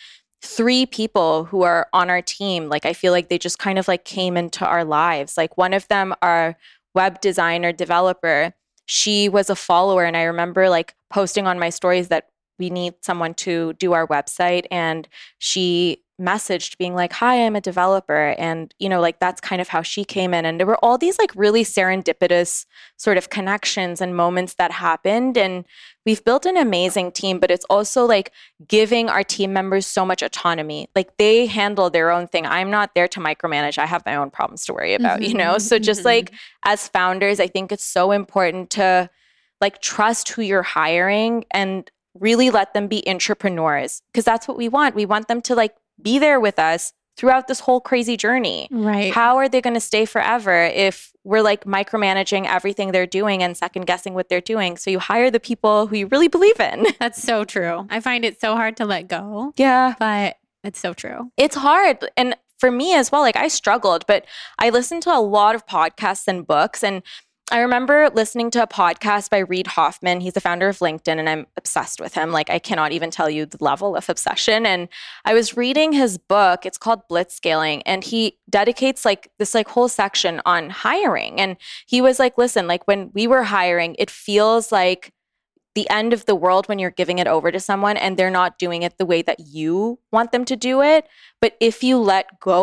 3 people who are on our team, like I feel like they just kind of like came into our lives. Like one of them, our web designer developer, she was a follower. And I remember like posting on my stories that we need someone to do our website. And she messaged being like, hi, I'm a developer. And, you know, like that's kind of how she came in. And there were all these like really serendipitous sort of connections and moments that happened. And we've built an amazing team, but it's also like giving our team members so much autonomy. Like they handle their own thing. I'm not there to micromanage. I have my own problems to worry about, you know? So just like as founders, I think it's so important to like trust who you're hiring and really let them be entrepreneurs, because that's what we want. We want them to like be there with us throughout this whole crazy journey. Right. How are they going to stay forever if we're like micromanaging everything they're doing and second guessing what they're doing? So you hire the people who you really believe in. That's so true. I find it so hard to let go. Yeah. But it's so true. It's hard. And for me as well, like I struggled, but I listened to a lot of podcasts and books. And I remember listening to a podcast by Reid Hoffman. He's the founder of LinkedIn, and I'm obsessed with him. Like I cannot even tell you the level of obsession. And I was reading his book. It's called Blitzscaling, and he dedicates like this like whole section on hiring. And he was like, listen, like when we were hiring, it feels like the end of the world when you're giving it over to someone and they're not doing it the way that you want them to do it. But if you let go,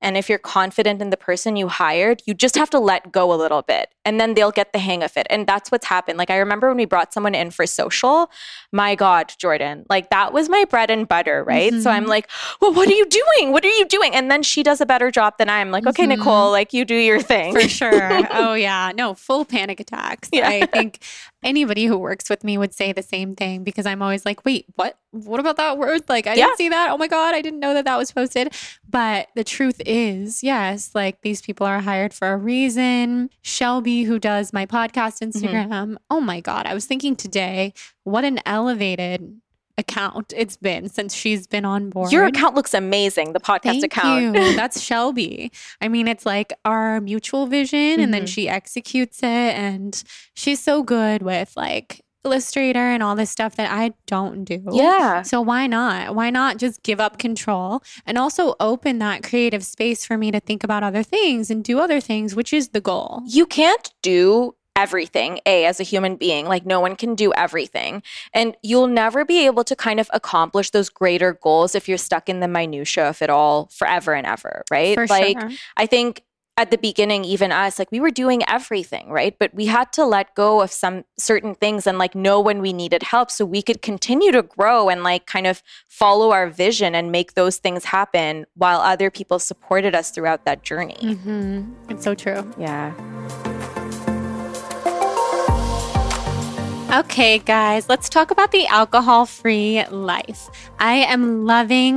And if you're confident in the person you hired, you just have to let go a little bit and then they'll get the hang of it. And that's what's happened. Like I remember when we brought someone in for social, my God, Jordan, like that was my bread and butter, right? So I'm like, well, what are you doing? What are you doing? And then she does a better job than I'm like, okay, Nicole, like you do your thing. For sure. Oh yeah. No, full panic attacks. Yeah. I think anybody who works with me would say the same thing because I'm always like, wait, what? What about that word? Like, I didn't see that. Oh my God, I didn't know that was posted. But the truth is, yes, like these people are hired for a reason. Shelby, who does my podcast Instagram, oh my God, I was thinking today, what an elevated account it's been since she's been on board. Your account looks amazing, the podcast account. Thank you. That's Shelby. I mean, it's like our mutual vision and then she executes it and she's so good with like Illustrator and all this stuff that I don't do. Yeah. So why not? Why not just give up control and also open that creative space for me to think about other things and do other things, which is the goal. You can't do everything, as a human being. Like no one can do everything. And you'll never be able to kind of accomplish those greater goals if you're stuck in the minutia of it all forever and ever, right? For like sure. I think at the beginning, even us, like we were doing everything, right? But we had to let go of some certain things and like know when we needed help so we could continue to grow and like kind of follow our vision and make those things happen while other people supported us throughout that journey. It's so true. Yeah. Okay, guys, let's talk about the alcohol-free life. I am loving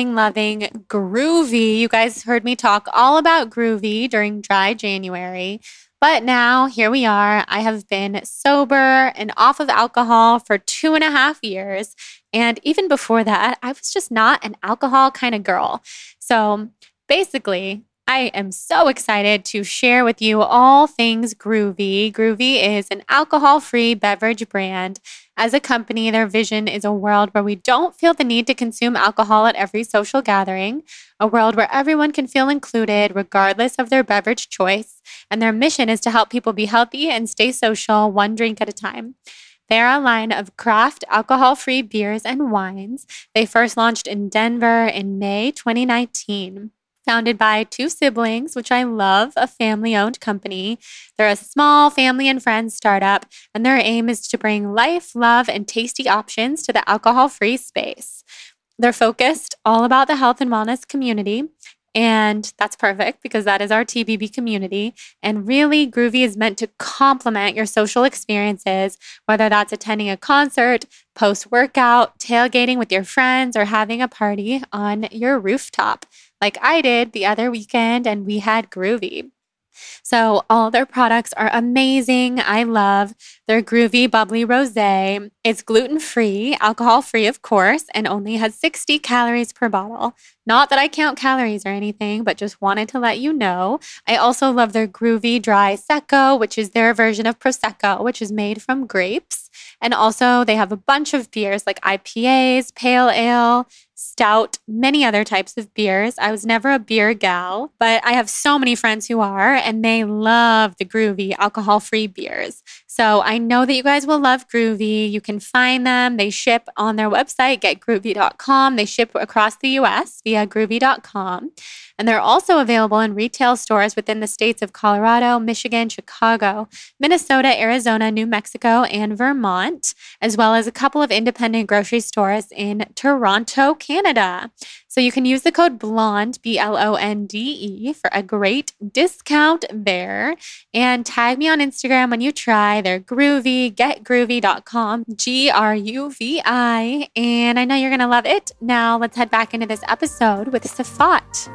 Groovy. You guys heard me talk all about Groovy during Dry January. But now here we are. I have been sober and off of alcohol for 2.5 years. And even before that, I was just not an alcohol kind of girl. So basically, I am so excited to share with you all things Groovy. Groovy is an alcohol-free beverage brand. As a company, their vision is a world where we don't feel the need to consume alcohol at every social gathering, a world where everyone can feel included regardless of their beverage choice, and their mission is to help people be healthy and stay social one drink at a time. They are a line of craft alcohol-free beers and wines. They first launched in Denver in May 2019. Founded by 2 siblings, which I love, a family-owned company. They're a small family and friends startup, and their aim is to bring life, love, and tasty options to the alcohol-free space. They're focused all about the health and wellness community, and that's perfect because that is our TBB community. And really, Groovy is meant to complement your social experiences, whether that's attending a concert, post-workout, tailgating with your friends, or having a party on your rooftop. Like I did the other weekend, and we had Groovy. So all their products are amazing. I love their Groovy Bubbly Rosé. It's gluten-free, alcohol-free, of course, and only has 60 calories per bottle. Not that I count calories or anything, but just wanted to let you know. I also love their Groovy Dry Secco, which is their version of Prosecco, which is made from grapes. And also they have a bunch of beers like IPAs, pale ale, stout, many other types of beers. I was never a beer gal, but I have so many friends who are, and they love the Groovy alcohol-free beers. So I know that you guys will love Groovy. You can find them. They ship on their website, getgroovy.com. They ship across the U.S. via groovy.com. And they're also available in retail stores within the states of Colorado, Michigan, Chicago, Minnesota, Arizona, New Mexico, and Vermont, as well as a couple of independent grocery stores in Toronto, Canada. So you can use the code BLONDE, BLONDE, for a great discount there. And tag me on Instagram when you try. They're Groovy, getgroovy.com, GRUVI. And I know you're going to love it. Now let's head back into this episode with Safat.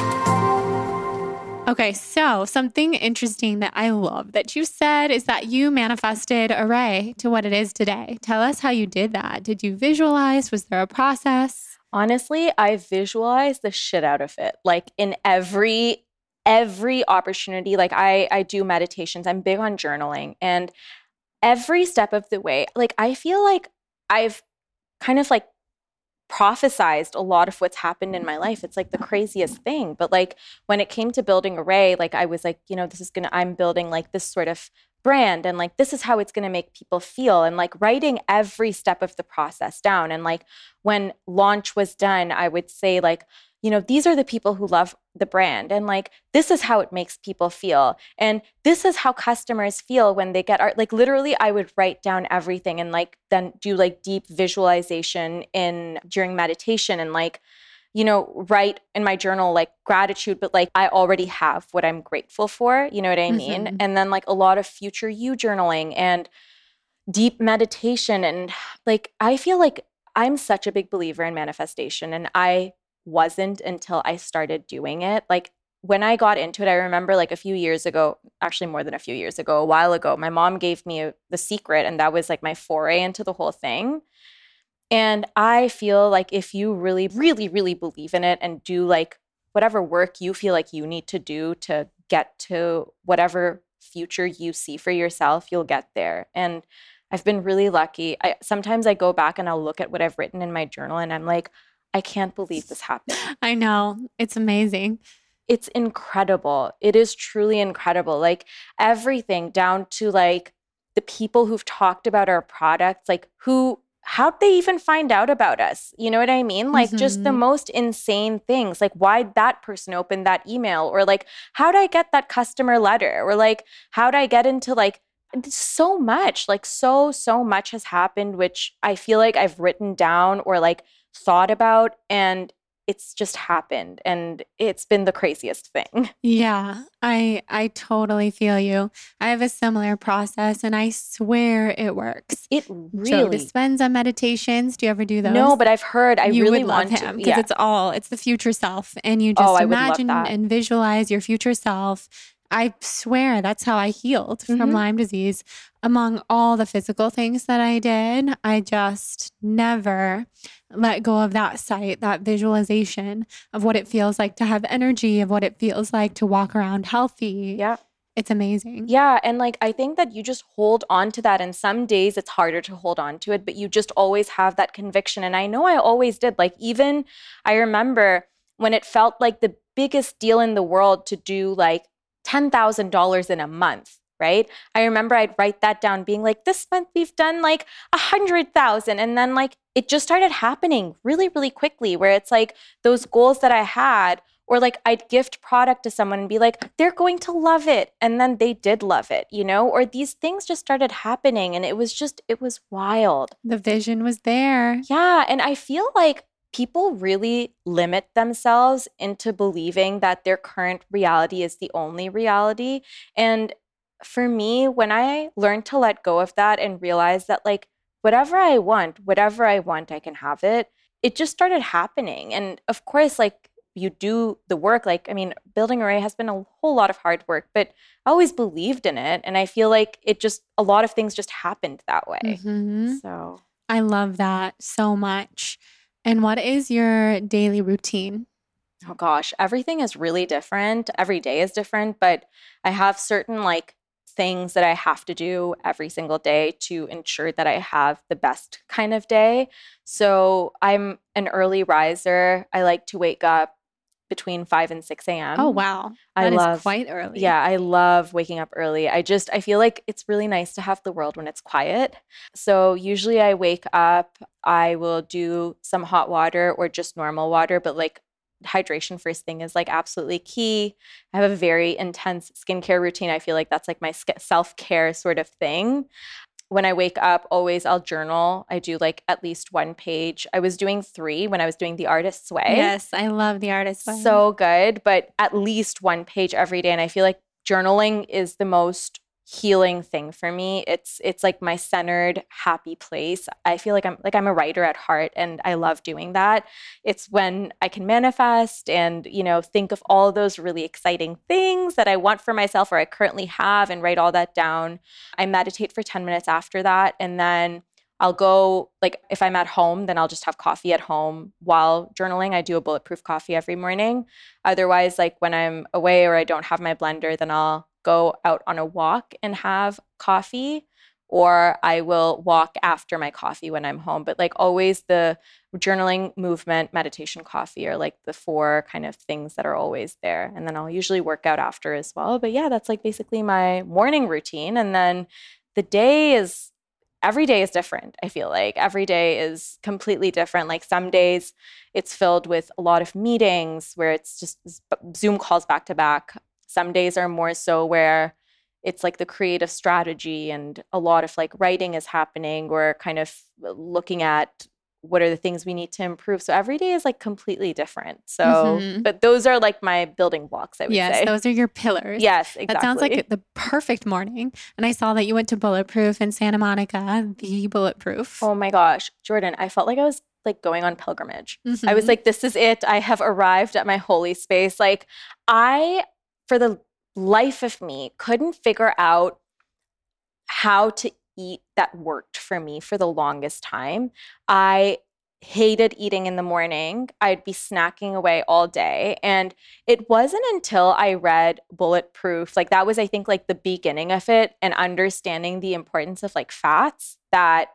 Okay, so something interesting that I love that you said is that you manifested Array to what it is today. Tell us how you did that. Did you visualize? Was there a process? Honestly, I visualized the shit out of it. Like in every opportunity, like I do meditations. I'm big on journaling, and every step of the way, like I feel like I've kind of like prophesized a lot of what's happened in my life. It's like the craziest thing. But like when it came to building Array, like I was like, I'm building like this sort of brand, and like this is how it's going to make people feel, and like writing every step of the process down. And like when launch was done, I would say like, these are the people who love the brand. And like, this is how it makes people feel. And this is how customers feel when they get art. Like literally I would write down everything and like then do like deep visualization during meditation and like, write in my journal like gratitude, but like I already have what I'm grateful for. You know what I mean? Mm-hmm. And then like a lot of future you journaling and deep meditation. And like, I feel like I'm such a big believer in manifestation, and I wasn't until I started doing it. Like when I got into it, I remember like a few years ago, actually more than a few years ago, a while ago, my mom gave me The Secret, and that was like my foray into the whole thing. And I feel like if you really, really, really believe in it and do like whatever work you feel like you need to do to get to whatever future you see for yourself, you'll get there. And I've been really lucky. Sometimes I go back and I'll look at what I've written in my journal and I'm like, I can't believe this happened. I know. It's amazing. It's incredible. It is truly incredible. Like everything down to like the people who've talked about our products, like how'd they even find out about us? You know what I mean? Like just the most insane things. Like why'd that person open that email? Or like, how'd I get that customer letter? Or like, how'd I get into like, so much, like so much has happened, which I feel like I've written down or like thought about, and it's just happened, and it's been the craziest thing. Yeah, I totally feel you. I have a similar process, and I swear it works. It Joe really Dispenza meditations. Do you ever do those? No, but I've heard. I you really would want love him to. because Yeah. it's the future self, and you Oh, just I would love imagine that. and visualize your future self. I swear that's how I healed from Mhm. Lyme disease. Among all the physical things that I did, I just never let go of that sight, that visualization of what it feels like to have energy, of what it feels like to walk around healthy. Yeah. It's amazing. Yeah. And like, I think that you just hold on to that. And some days it's harder to hold on to it, but you just always have that conviction. And I know I always did. Like, even I remember when it felt like the biggest deal in the world to do like $10,000 in a month, right? I remember I'd write that down being like, this month we've done like 100,000. And then like, it just started happening really, really quickly, where it's like those goals that I had, or like I'd gift product to someone and be like, they're going to love it. And then they did love it, or these things just started happening. And it was wild. The vision was there. Yeah. And I feel like people really limit themselves into believing that their current reality is the only reality. And for me, when I learned to let go of that and realize that like whatever I want, I can have it, it just started happening. And of course, like you do the work, like, I mean, building Arrae has been a whole lot of hard work, but I always believed in it. And I feel like a lot of things just happened that way. Mm-hmm. So I love that so much. And what is your daily routine? oh gosh, everything is really different. Every day is different, but I have certain like things that I have to do every single day to ensure that I have the best kind of day. So I'm an early riser. I like to wake up between 5 and 6 a.m. Oh, wow. That is quite early. Yeah, I love waking up early. I feel like it's really nice to have the world when it's quiet. So usually I wake up, I will do some hot water or just normal water, but like hydration first thing is like absolutely key. I have a very intense skincare routine. I feel like that's like my self-care sort of thing. When I wake up, always I'll journal. I do like at least one page. I was doing 3 when I was doing The Artist's Way. Yes, I love The Artist's Way. So good, but at least one page every day. And I feel like journaling is the most healing thing for me. It's like my centered, happy place. I feel like I'm a writer at heart, and I love doing that. It's when I can manifest and, think of all those really exciting things that I want for myself or I currently have, and write all that down. I meditate for 10 minutes after that, and then I'll go, like, if I'm at home, then I'll just have coffee at home while journaling. I do a bulletproof coffee every morning. Otherwise, like when I'm away or I don't have my blender, then I'll go out on a walk and have coffee, or I will walk after my coffee when I'm home. But like always the journaling, movement, meditation, coffee are like the 4 kind of things that are always there. And then I'll usually work out after as well. But yeah, that's like basically my morning routine. And then the day is every day is different. I feel like every day is completely different. Like some days it's filled with a lot of meetings where it's just Zoom calls back to back. Some days are more so where it's like the creative strategy and a lot of like writing is happening or kind of looking at what are the things we need to improve. So every day is like completely different. So, but those are like my building blocks, I would say. Yes, those are your pillars. Yes, exactly. That sounds like the perfect morning. And I saw that you went to Bulletproof in Santa Monica, the Bulletproof. Oh my gosh, Jordan, I felt like I was like going on pilgrimage. I was like, this is it. I have arrived at my holy space. Like I, for the life of me, couldn't figure out how to eat that worked for me for the longest time. I hated eating in the morning. I'd be snacking away all day. And it wasn't until I read Bulletproof, like that was, I think, like the beginning of it and understanding the importance of like fats that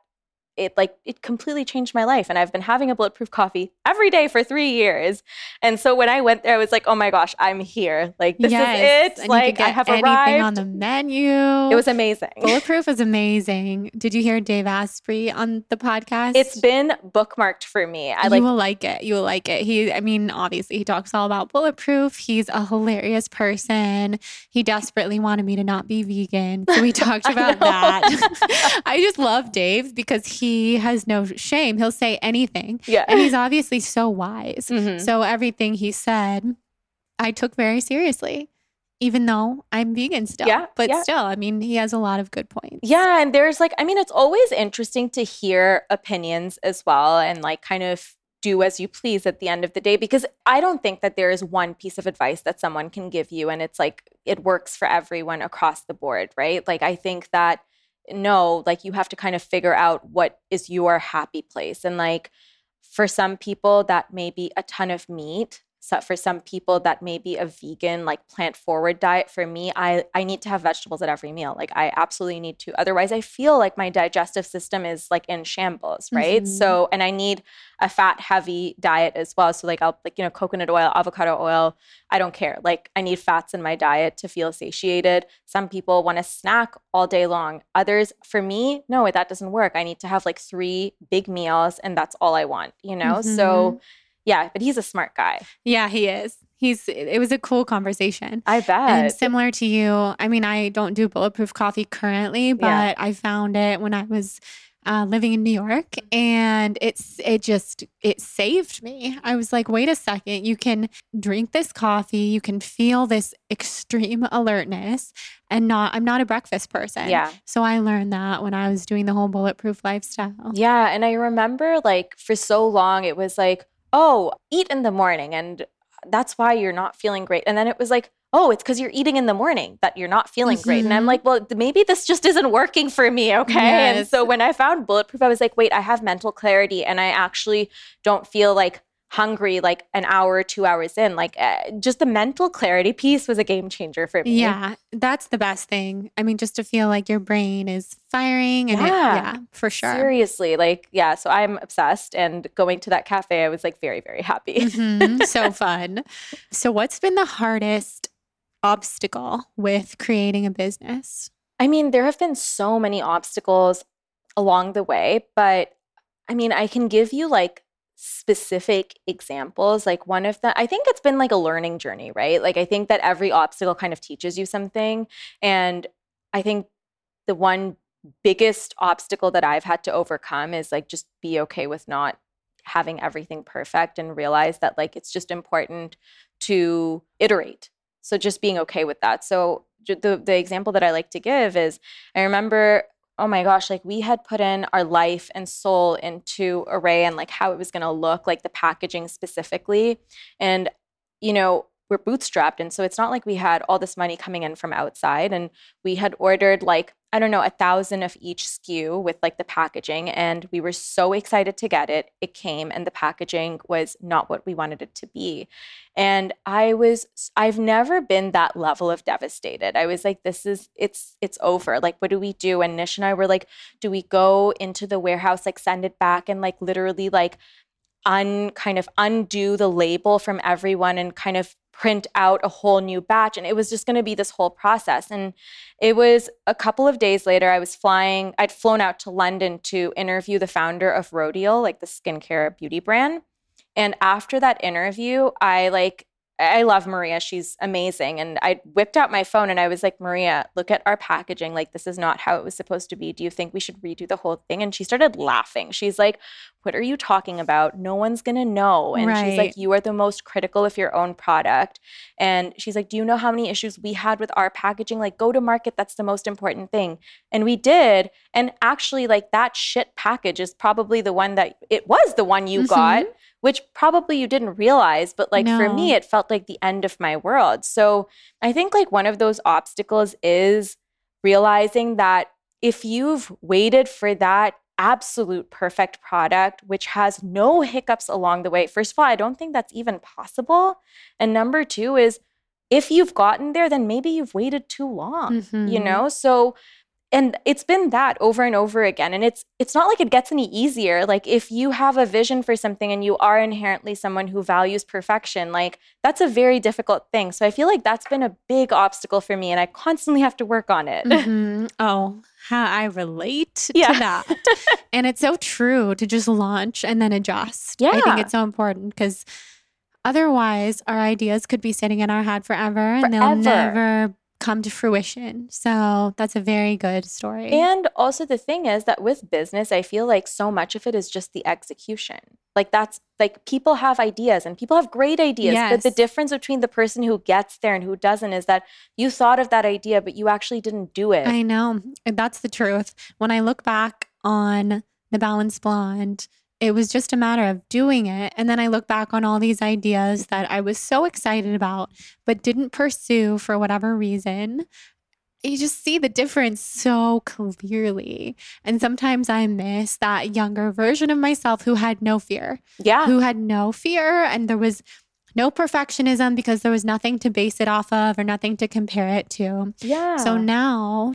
it completely changed my life. And I've been having a Bulletproof coffee every day for 3 years. And so when I went there, I was like, oh my gosh, I'm here. Like, this is it. And like, I have anything arrived. On the menu. It was amazing. Bulletproof is amazing. Did you hear Dave Asprey on the podcast? It's been bookmarked for me. You will like it. You will like it. Obviously he talks all about Bulletproof. He's a hilarious person. He desperately wanted me to not be vegan. So we talked about that. I just love Dave because he has no shame. He'll say anything. Yeah. And he's obviously so wise. Mm-hmm. So everything he said, I took very seriously, even though I'm vegan still. Yeah, but still, he has a lot of good points. Yeah. And there's it's always interesting to hear opinions as well and like kind of do as you please at the end of the day, because I don't think that there is one piece of advice that someone can give you and it's like it works for everyone across the board, right? Like I think that no, like you have to kind of figure out what is your happy place. And like for some people that may be a ton of meat. So for some people that may be a vegan, like plant forward diet. For me, I need to have vegetables at every meal. Like I absolutely need to. Otherwise I feel like my digestive system is like in shambles, right? Mm-hmm. So, and I need a fat heavy diet as well. So like I'll coconut oil, avocado oil, I don't care. Like I need fats in my diet to feel satiated. Some people want to snack all day long. Others, for me, no, that doesn't work. I need to have like 3 big meals and that's all I want, Mm-hmm. So yeah, but he's a smart guy. Yeah, he is. It was a cool conversation. I bet. And similar to you, I don't do Bulletproof coffee currently, but I found it when I was living in New York and it saved me. I was like, wait a second, you can drink this coffee, you can feel this extreme alertness and I'm not a breakfast person. Yeah. So I learned that when I was doing the whole Bulletproof lifestyle. Yeah. And I remember like for so long, it was like, oh, eat in the morning and that's why you're not feeling great. And then it was like, oh, it's because you're eating in the morning that you're not feeling great. And I'm like, well, maybe this just isn't working for me, okay? Yes. And so when I found Bulletproof, I was like, wait, I have mental clarity and I actually don't feel like hungry like an hour or 2 hours in. Like just the mental clarity piece was a game changer for me. Yeah, that's the best thing. Just to feel like your brain is firing and for sure. Seriously, so I'm obsessed and going to that cafe, I was like very, very happy. Mm-hmm. So fun. So what's been the hardest obstacle with creating a business? There have been so many obstacles along the way, but I can give you like specific examples. Like one of them, I think it's been like a learning journey, right? Like I think that every obstacle kind of teaches you something. And I think the one biggest obstacle that I've had to overcome is like just be okay with not having everything perfect and realize that like it's just important to iterate. So just being okay with that. So the example that I like to give is I remember, oh my gosh, like we had put in our life and soul into Arrae and like how it was going to look, like the packaging specifically. And, we're bootstrapped. And so it's not like we had all this money coming in from outside. And we had ordered like, 1,000 of each SKU with like the packaging. And we were so excited to get it. It came and the packaging was not what we wanted it to be. And I've never been that level of devastated. I was like, it's over. Like, what do we do? And Nish and I were like, do we go into the warehouse, like send it back and like literally like undo the label from everyone and kind of print out a whole new batch. And it was just going to be this whole process. And it was a couple of days later, I'd flown out to London to interview the founder of Rodial, like the skincare beauty brand. And after that interview, I love Maria. She's amazing. And I whipped out my phone and I was like, Maria, look at our packaging. Like, this is not how it was supposed to be. Do you think we should redo the whole thing? And she started laughing. She's like, what are you talking about? No one's going to know. And she's like, you are the most critical of your own product. And she's like, do you know how many issues we had with our packaging? Like, go to market. That's the most important thing. And we did. And actually, like, that shit package is probably the one you got, which probably you didn't realize. But like, for me, it felt like the end of my world. So I think like one of those obstacles is realizing that if you've waited for that absolute perfect product, which has no hiccups along the way, first of all, I don't think that's even possible. And number two is, if you've gotten there, then maybe you've waited too long, you know? So, and it's been that over and over again. And it's not like it gets any easier. Like, if you have a vision for something and you are inherently someone who values perfection, like, that's a very difficult thing. So I feel like that's been a big obstacle for me and I constantly have to work on it. Oh, how I relate to that. And it's so true to just launch and then adjust. I think it's so important because otherwise our ideas could be sitting in our head forever. And they'll never come to fruition. So that's a very good story. And also the thing is that with business, I feel like so much of it is just the execution. Like, that's like, people have ideas and people have great ideas, but the difference between the person who gets there and who doesn't is that you thought of that idea, but you actually didn't do it. I know. That's the truth. When I look back on The Balanced Blonde, it was just a matter of doing it. And then I look back on all these ideas that I was so excited about, but didn't pursue for whatever reason. You just see the difference so clearly. And sometimes I miss that younger version of myself who had no fear. Yeah. Who had no fear. And there was no perfectionism because there was nothing to base it off of or nothing to compare it to. Yeah. So now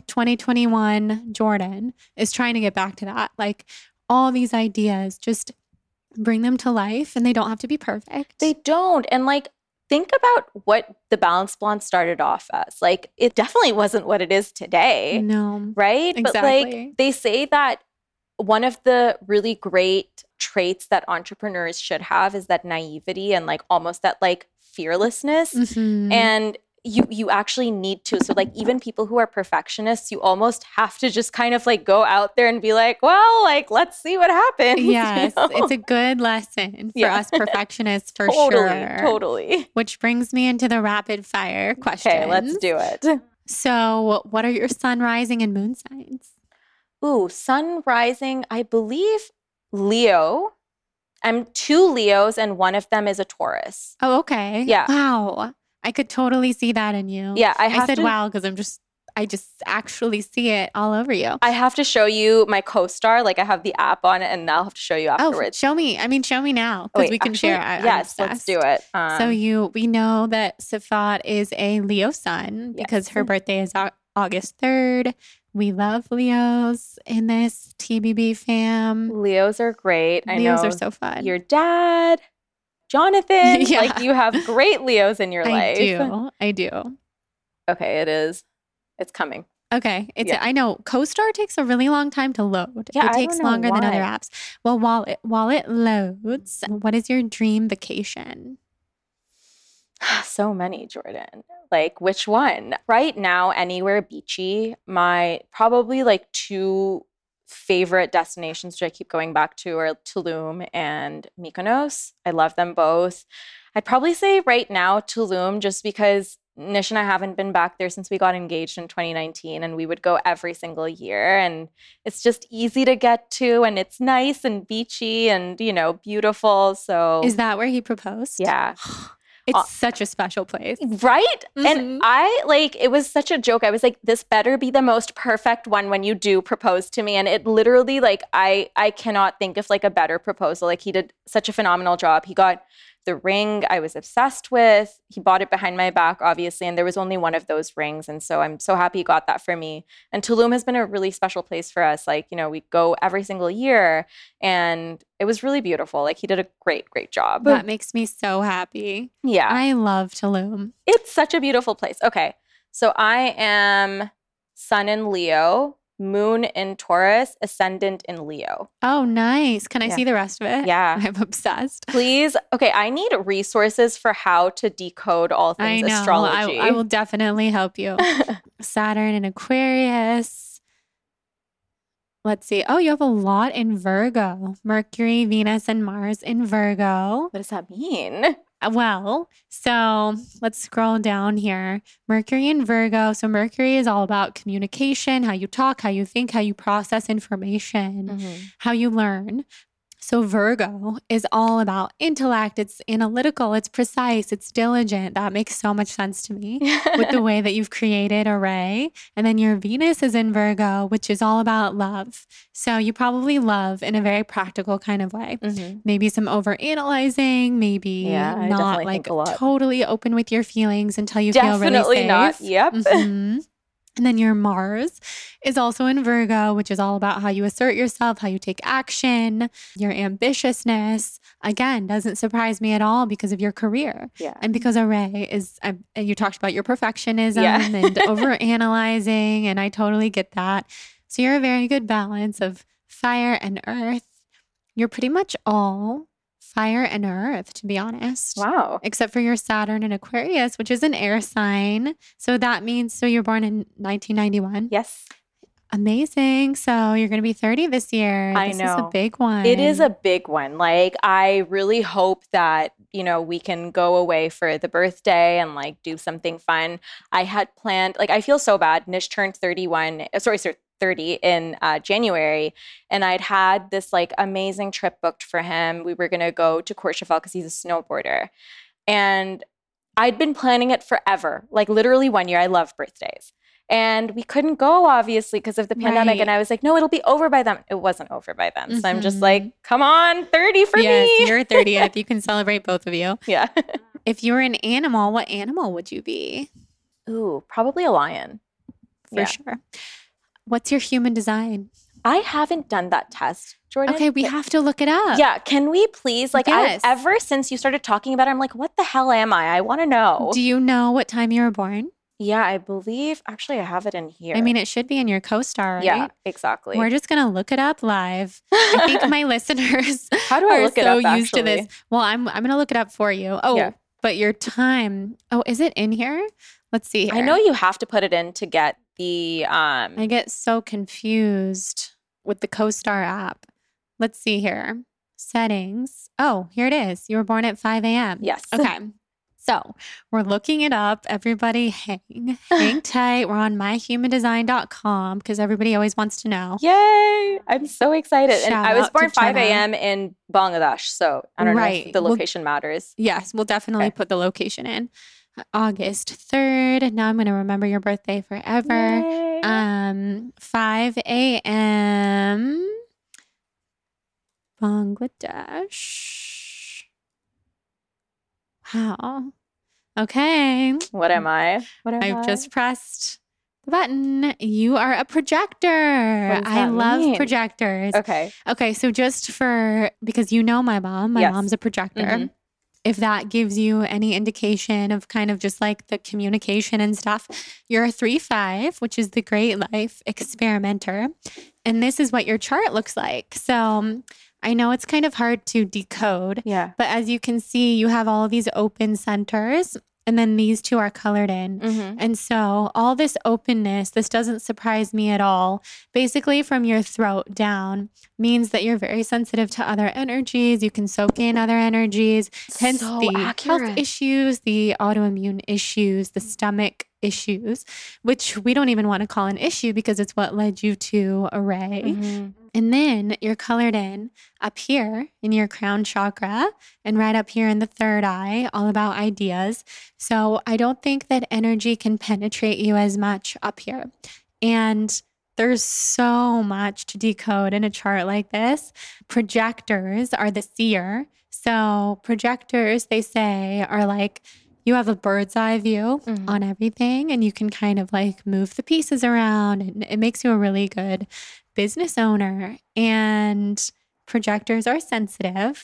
2021 Jordan is trying to get back to that. Like, all these ideas, just bring them to life and they don't have to be perfect. They don't. And like, think about what The Balanced Blonde started off as. Like, it definitely wasn't what it is today. No. Right? Exactly. But like, they say that one of the really great traits that entrepreneurs should have is that naivety and like almost that like fearlessness. And you actually need to. So like, even people who are perfectionists, you almost have to just kind of like go out there and be like, well, like, let's see what happens. Yes, you know? it's a good lesson for us perfectionists for sure. Totally. Which brings me into the rapid fire questions. Okay, let's do it. So what are your sun, rising, and moon signs? Ooh, sun rising, I believe Leo. I'm 2 Leos and one of them is a Taurus. Oh, okay. Yeah. Wow. I could totally see that in you. Yeah, I said wow because I just actually see it all over you. I have to show you my co-star. Like, I have the app on it and I'll have to show you afterwards. Oh, show me. I mean, show me now because we can share. Yes, let's do it. We know that Safat is a Leo sun because her birthday is August 3rd. We love Leos in this TBB fam. Leos are great. Leos are so fun. Your dad, Jonathan, like, you have great Leos in your life. I do. Okay, it is. It's coming. Okay. I know CoStar takes a really long time to load. Yeah, it takes longer than other apps. Well, while it loads, what is your dream vacation? So many, Jordan. Like, which one? Right now, anywhere beachy. My probably like 2 favorite destinations which I keep going back to are Tulum and Mykonos. I love them both. I'd probably say right now Tulum, just because Nish and I haven't been back there since we got engaged in 2019, and we would go every single year, and it's just easy to get to, and it's nice and beachy and, you know, beautiful. So is that where he proposed? Yeah. It's such a special place. Right? And it was such a joke. I was like, this better be the most perfect one when you do propose to me. And it literally, like, I cannot think of like a better proposal. Like, he did such a phenomenal job. He got The ring I was obsessed with. He bought it behind my back, obviously, and there was only one of those rings. And so I'm so happy he got that for me. And Tulum has been a really special place for us. Like, we go every single year, and it was really beautiful. Like, he did a great, great job. That makes me so happy. Yeah. I love Tulum. It's such a beautiful place. Okay. So I am Sun in Leo, Moon in Taurus, Ascendant in Leo. Oh, nice. Can I see the rest of it? Yeah. I'm obsessed. Please. Okay, I need resources for how to decode all things astrology. I will definitely help you. Saturn in Aquarius. Let's see. Oh, you have a lot in Virgo. Mercury, Venus, and Mars in Virgo. What does that mean? Well, so let's scroll down here. Mercury in Virgo. So Mercury is all about communication, how you talk, how you think, how you process information, how you learn. So Virgo is all about intellect. It's analytical. It's precise. It's diligent. That makes so much sense to me with the way that you've created Array. And then your Venus is in Virgo, which is all about love. So you probably love in a very practical kind of way. Maybe some overanalyzing, maybe not like totally open with your feelings until you feel really safe. Definitely not. Yep. And then your Mars is also in Virgo, which is all about how you assert yourself, how you take action, your ambitiousness. Again, doesn't surprise me at all because of your career. Yeah. And because Array is, you talked about your perfectionism and overanalyzing, and I totally get that. So you're a very good balance of fire and earth. You're pretty much all fire and earth, to be honest. Wow. Except for your Saturn in Aquarius, which is an air sign. So that means, you're born in 1991. Yes. Amazing. So you're going to be 30 this year. I know. This is a big one. It is a big one. Like, I really hope that, we can go away for the birthday and like do something fun. I had planned, like, I feel so bad. Nish turned 30 in January, and I'd had this like amazing trip booked for him. We were going to go to Courchevel because he's a snowboarder, and I'd been planning it forever, like literally 1 year. I love birthdays, and we couldn't go obviously because of the pandemic. Right. And I was like, no, it'll be over by then. It wasn't over by then. So I'm just like, come on, 30 for me. Yes, you're 30th. You can celebrate both of you. Yeah. If you were an animal, what animal would you be? Ooh, probably a lion. For sure. What's your human design? I haven't done that test, Jordan. Okay, we have to look it up. Yeah, can we please? Like, Yes. ever since you started talking about it, I'm like, what the hell am I? I want to know. Do you know what time you were born? Yeah, I believe, actually, I have it in here. I mean, it should be in your CoStar, right? Yeah, exactly. We're just going to look it up live. I think my listeners How do I are look it so up, used to this. actually? Well, I'm going to look it up for you. Oh, Yeah. but your time. Oh, is it in here? Let's see here. I know you have to put it in to get the I get so confused with the CoStar app. Let's see here. Settings. Oh, here it is. You were born at 5 a.m. Yes. Okay. So we're looking it up. Everybody hang tight. We're on myhumandesign.com because everybody always wants to know. Yay! I'm so excited. And Shout I was out born to 5 Jenna. a.m. in Bangladesh, so I don't know Right. if the Well, location matters. Yes, we'll definitely Okay. put the location in. August 3rd. Now I'm going to remember your birthday forever. Yay. 5 a.m. Bangladesh. Wow. Okay. What am I? What am I? I've just pressed the button. You are a projector. What does I that love mean? projectors. Okay. Okay, so just because you know my mom. My Yes. mom's a projector. Mhm. If that gives you any indication of kind of just like the communication and stuff, you're a 3-5, which is the Great Life Experimenter. And this is what your chart looks like. So I know it's kind of hard to decode, Yeah. but as you can see, you have all of these open centers. And then these two are colored in. Mhm. And so all this openness, this doesn't surprise me at all. Basically from your throat down means that you're very sensitive to other energies. You can soak in other energies. Hence So the accurate. health issues, the autoimmune issues, the stomach issues, which we don't even want to call an issue because it's what led you to Array. Mhm. And then you're colored in up here in your crown chakra and right up here in the third eye, all about ideas. So I don't think that energy can penetrate you as much up here. And there's so much to decode in a chart like this. Projectors are the seer. So projectors, they say, are like you have a bird's eye view on everything and you can kind of like move the pieces around and it makes you a really good business owner. And projectors are sensitive.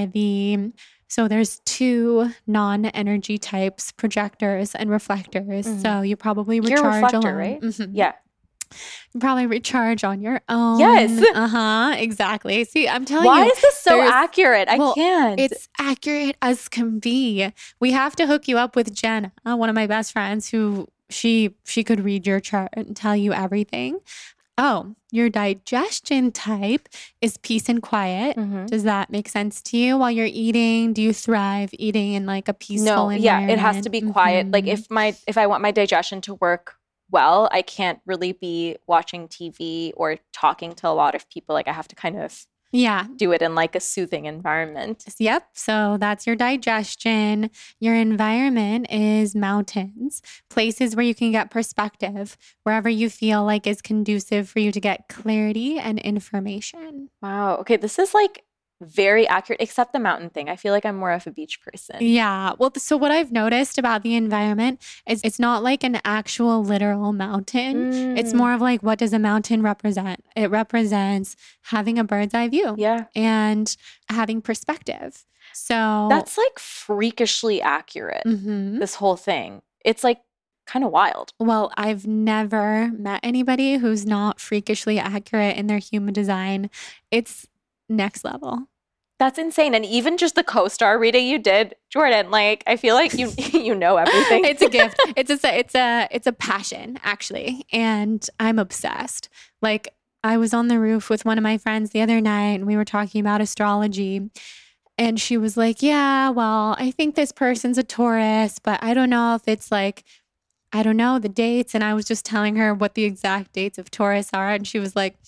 So there's two non-energy types, projectors and reflectors. So you probably recharge You're a reflector, alone. right? Mm-hmm. Yeah. You probably recharge on your own. Yes. Exactly. See, I'm telling you. Why is this so accurate? I Well, can't. It's accurate as can be. We have to hook you up with Jenna, one of my best friends, who she could read your chart and tell you everything. Oh, your digestion type is peace and quiet. Does that make sense to you while you're eating? Do you thrive eating in like a peaceful environment? Yeah, it has to be quiet. Like if I want my digestion to work well, I can't really be watching TV or talking to a lot of people. Like I have to kind of do it in like a soothing environment. Yep. So that's your digestion. Your environment is mountains, places where you can get perspective, wherever you feel like is conducive for you to get clarity and information. Wow. Okay. This is like very accurate, except the mountain thing. I feel like I'm more of a beach person. Yeah. Well, so what I've noticed about the environment is it's not like an actual literal mountain. It's more of like, what does a mountain represent? It represents having a bird's eye view. Yeah. And having perspective. So that's like freakishly accurate, this whole thing. It's like kind of wild. Well, I've never met anybody who's not freakishly accurate in their human design. It's next level. That's insane. And even just the co-star reading you did, Jordan, like I feel like you you know everything. It's a gift. It's a passion, actually. And I'm obsessed. Like I was on the roof with one of my friends the other night and we were talking about astrology. And she was like, yeah, well, I think this person's a Taurus, but I don't know if it's like, I don't know the dates. And I was just telling her what the exact dates of Taurus are. And she was like,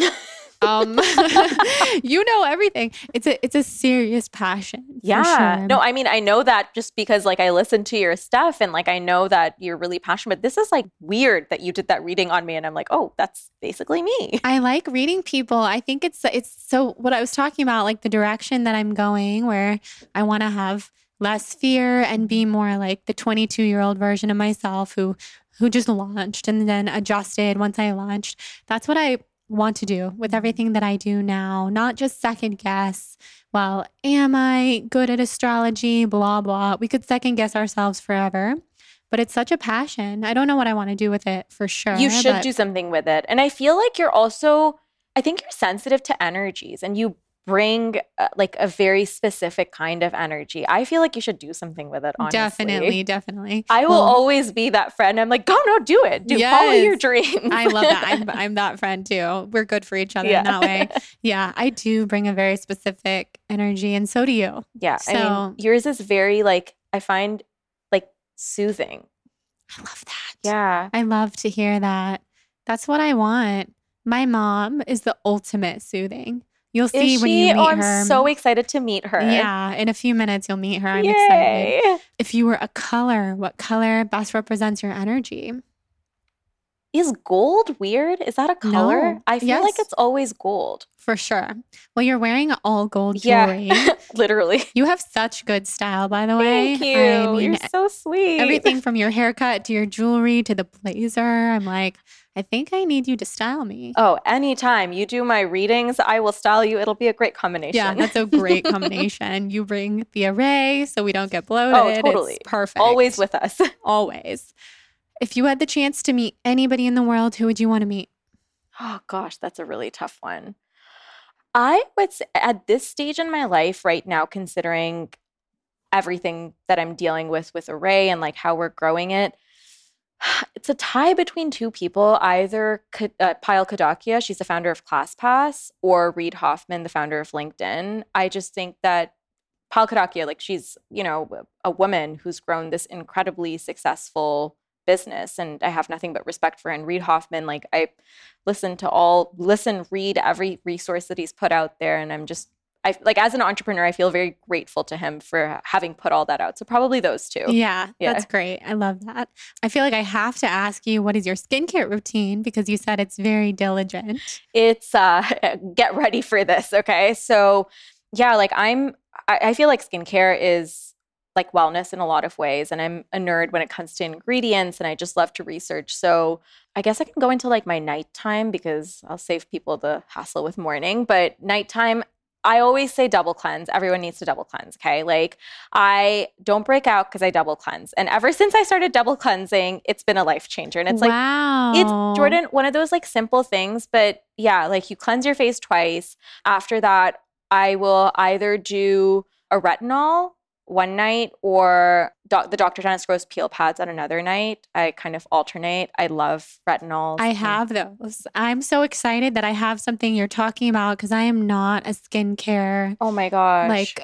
you know everything. It's a serious passion. Yeah. Sure. No, I mean, I know that just because like I listen to your stuff and like I know that you're really passionate, but this is like weird that you did that reading on me and I'm like, oh, that's basically me. I like reading people. I think it's so what I was talking about, like the direction that I'm going where I want to have less fear and be more like the 22-year-old version of myself who just launched and then adjusted once I launched. That's what I want to do with everything that I do now, not just second guess. Well, am I good at astrology? Blah, blah. We could second guess ourselves forever, but it's such a passion. I don't know what I want to do with it for sure. You should do something with it. And I feel like I think you're sensitive to energies and you bring like a very specific kind of energy. I feel like you should do something with it, honestly. Definitely. I will always be that friend. I'm like, no, do it. Follow your dreams. I love that. I'm that friend too. We're good for each other in that way. Yeah, I do bring a very specific energy and so do you. Yeah. So, I mean, yours is very like, I find like soothing. I love that. Yeah. I love to hear that. That's what I want. My mom is the ultimate soothing. You'll see when you meet her. I'm so excited to meet her. Yeah, in a few minutes you'll meet her. I'm excited. If you were a color, what color best represents your energy? Is gold weird? Is that a color? No. I feel like it's always gold. For sure. Well, you're wearing all gold jewelry. Yeah, literally. You have such good style, by the way. Thank you. I mean, you're so sweet. Everything from your haircut to your jewelry to the blazer. I'm like, I think I need you to style me. Oh, anytime you do my readings, I will style you. It'll be a great combination. Yeah, that's a great combination. You bring the array so we don't get bloated. Oh, totally. It's perfect. Always with us. Always. If you had the chance to meet anybody in the world, who would you want to meet? Oh, gosh, that's a really tough one. I would say at this stage in my life right now, considering everything that I'm dealing with Array and like how we're growing it, it's a tie between two people, either Payal Kadakia, she's the founder of ClassPass, or Reid Hoffman, the founder of LinkedIn. I just think that Payal Kadakia, like she's, a woman who's grown this incredibly successful business, and I have nothing but respect for her. And Reid Hoffman, like I read every resource that he's put out there, and as an entrepreneur, I feel very grateful to him for having put all that out. So probably those two. Yeah, that's great. I love that. I feel like I have to ask you, what is your skincare routine? Because you said it's very diligent. It's get ready for this. Okay. So yeah, like I feel like skincare is like wellness in a lot of ways. And I'm a nerd when it comes to ingredients and I just love to research. So I guess I can go into like my nighttime because I'll save people the hassle with morning. But nighttime, I always say double cleanse. Everyone needs to double cleanse, okay? Like I don't break out because I double cleanse. And ever since I started double cleansing, it's been a life changer. And it's like, it's Jordan, one of those like simple things. But yeah, like you cleanse your face twice. After that, I will either do a retinol one night or the Dr. Dennis Gross peel pads on another night. I kind of alternate. I love retinols. I have those. I'm so excited that I have something you're talking about because I am not a skincare oh my gosh, like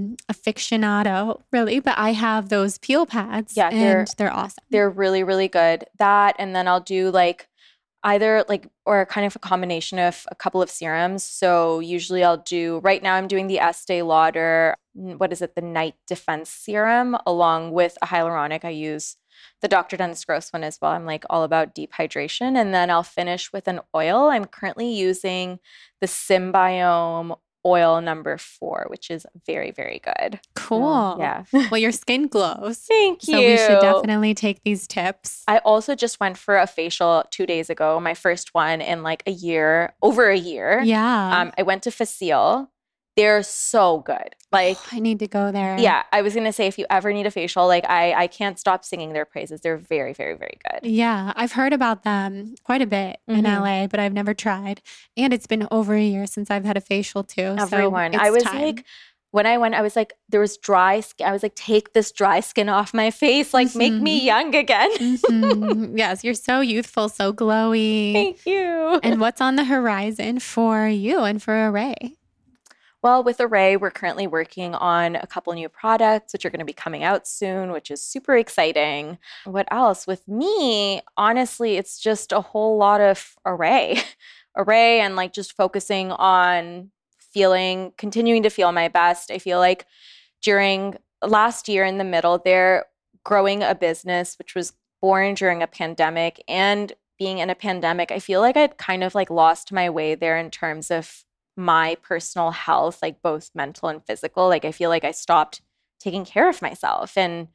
aficionado really, but I have those peel pads. Yeah, and they're awesome. They're really, really good. That, and then I'll do like either like, or kind of a combination of a couple of serums. So usually I'll do, right now I'm doing the Estee Lauder, the Night Defense Serum, along with a hyaluronic. I use the Dr. Dennis Gross one as well. I'm like all about deep hydration. And then I'll finish with an oil. I'm currently using the Symbiome oil number 4, which is very, very good. Cool. Yeah. Well, your skin glows. Thank you. So we should definitely take these tips. I also just went for a facial 2 days ago, my first one in like over a year. Yeah. I went to Facile. They're so good. Like I need to go there. Yeah. I was going to say, if you ever need a facial, like I can't stop singing their praises. They're very, very, very good. Yeah. I've heard about them quite a bit in LA, but I've never tried. And it's been over a year since I've had a facial too. Everyone. So I was time. like, when I went, I was like, there was dry skin. I was like, take this dry skin off my face. Like, make me young again. Yes, you're so youthful, so glowy. Thank you. And what's on the horizon for you and for Arrae? Well, with Arrae, we're currently working on a couple new products, which are going to be coming out soon, which is super exciting. What else? With me, honestly, it's just a whole lot of Arrae and like just focusing on continuing to feel my best. I feel like during last year in the middle there, growing a business, which was born during a pandemic and being in a pandemic, I feel like I'd kind of like lost my way there in terms of my personal health, like both mental and physical. Like I feel like I stopped taking care of myself and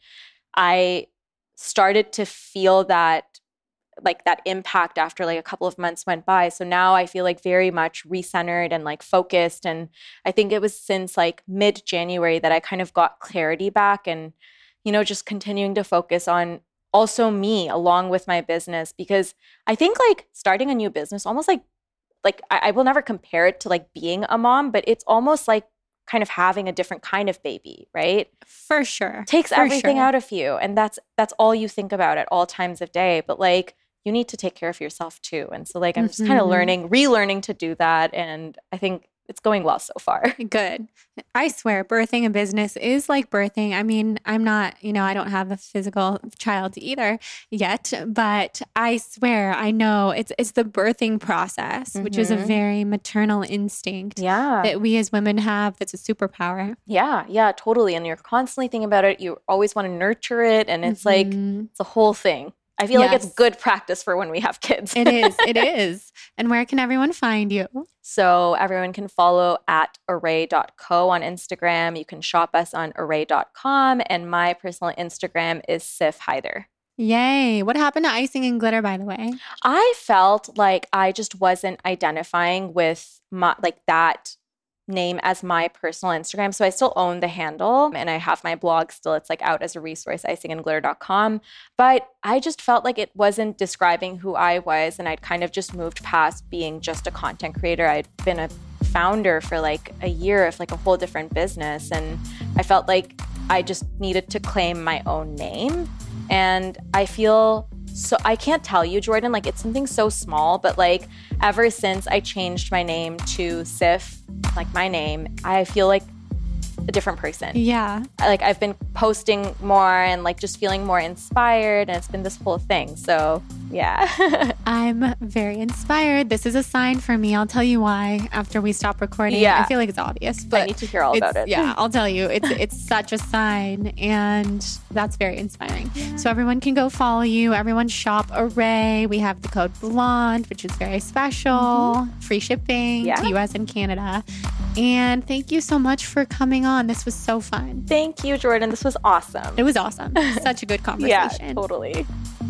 I started to feel that like that impact after like a couple of months went by. So now I feel like very much recentered and like focused. And I think it was since like mid-January that I kind of got clarity back and, you know, just continuing to focus on also me along with my business, because I think like starting a new business, almost like I will never compare it to like being a mom, but it's almost like kind of having a different kind of baby, right? For sure. Takes everything out of you. And that's all you think about at all times of day. But like, you need to take care of yourself too. And so like, I'm just kind of relearning to do that. And I think it's going well so far. Good. I swear, birthing a business is like birthing. I mean, I'm not, I don't have a physical child either yet, but I swear, I know it's the birthing process, which is a very maternal instinct that we as women have. That's a superpower. Yeah, totally. And you're constantly thinking about it. You always want to nurture it. And it's like, it's a whole thing. I feel like it's good practice for when we have kids. It is. And where can everyone find you? So everyone can follow at arrae.co on Instagram. You can shop us on arrae.com. And my personal Instagram is Sif Haider. Yay. What happened to icing and glitter, by the way? I felt like I just wasn't identifying with that name as my personal Instagram. So I still own the handle and I have my blog still. It's like out as a resource, icingandglitter.com. But I just felt like it wasn't describing who I was. And I'd kind of just moved past being just a content creator. I'd been a founder for like a year of like a whole different business. And I felt like I just needed to claim my own name. And I feel so, I can't tell you, Jordan, like it's something so small, but like ever since I changed my name to Sif, like my name, I feel like a different person. Yeah. Like I've been posting more and like just feeling more inspired, and it's been this whole thing. So yeah. I'm very inspired. This is a sign for me. I'll tell you why after we stop recording. Yeah. I feel like it's obvious, but I need to hear all about it. Yeah, I'll tell you. It's such a sign, and that's very inspiring. So everyone can go follow you. Everyone shop Arrae. We have the code BLONDE, which is very special. Free shipping to US and Canada. And thank you so much for coming on. This was so fun. Thank you, Jordan. This was awesome. It was awesome. Such a good conversation. Yeah, totally.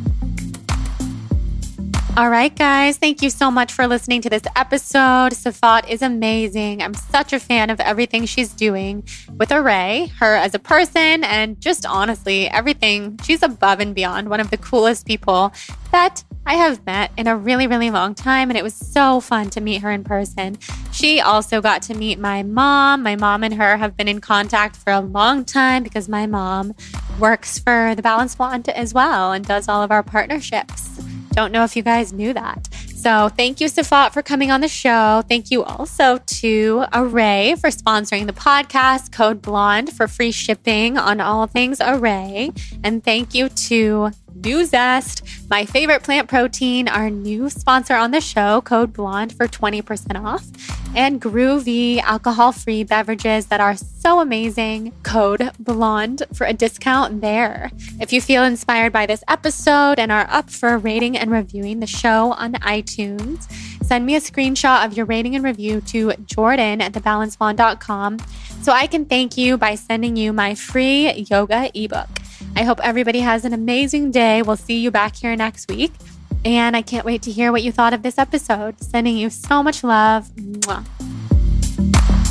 All right, guys. Thank you so much for listening to this episode. Safat is amazing. I'm such a fan of everything she's doing with Arrae, her as a person, and just honestly, everything. She's above and beyond one of the coolest people that I have met in a really, really long time, and it was so fun to meet her in person. She also got to meet my mom. My mom and her have been in contact for a long time because my mom works for the Balanced Blonde as well and does all of our partnerships. Don't know if you guys knew that. So thank you, Safat, for coming on the show. Thank you also to Arrae for sponsoring the podcast, code BLONDE for free shipping on all things Arrae. And thank you to Nuzest, my favorite plant protein, our new sponsor on the show, code BLONDE for 20% off. And Groovy alcohol-free beverages that are so amazing, code BLONDE for a discount there. If you feel inspired by this episode and are up for rating and reviewing the show on iTunes, send me a screenshot of your rating and review to jordan@thebalancedblonde.com so I can thank you by sending you my free yoga ebook. I hope everybody has an amazing day. We'll see you back here next week. And I can't wait to hear what you thought of this episode. Sending you so much love. Mwah.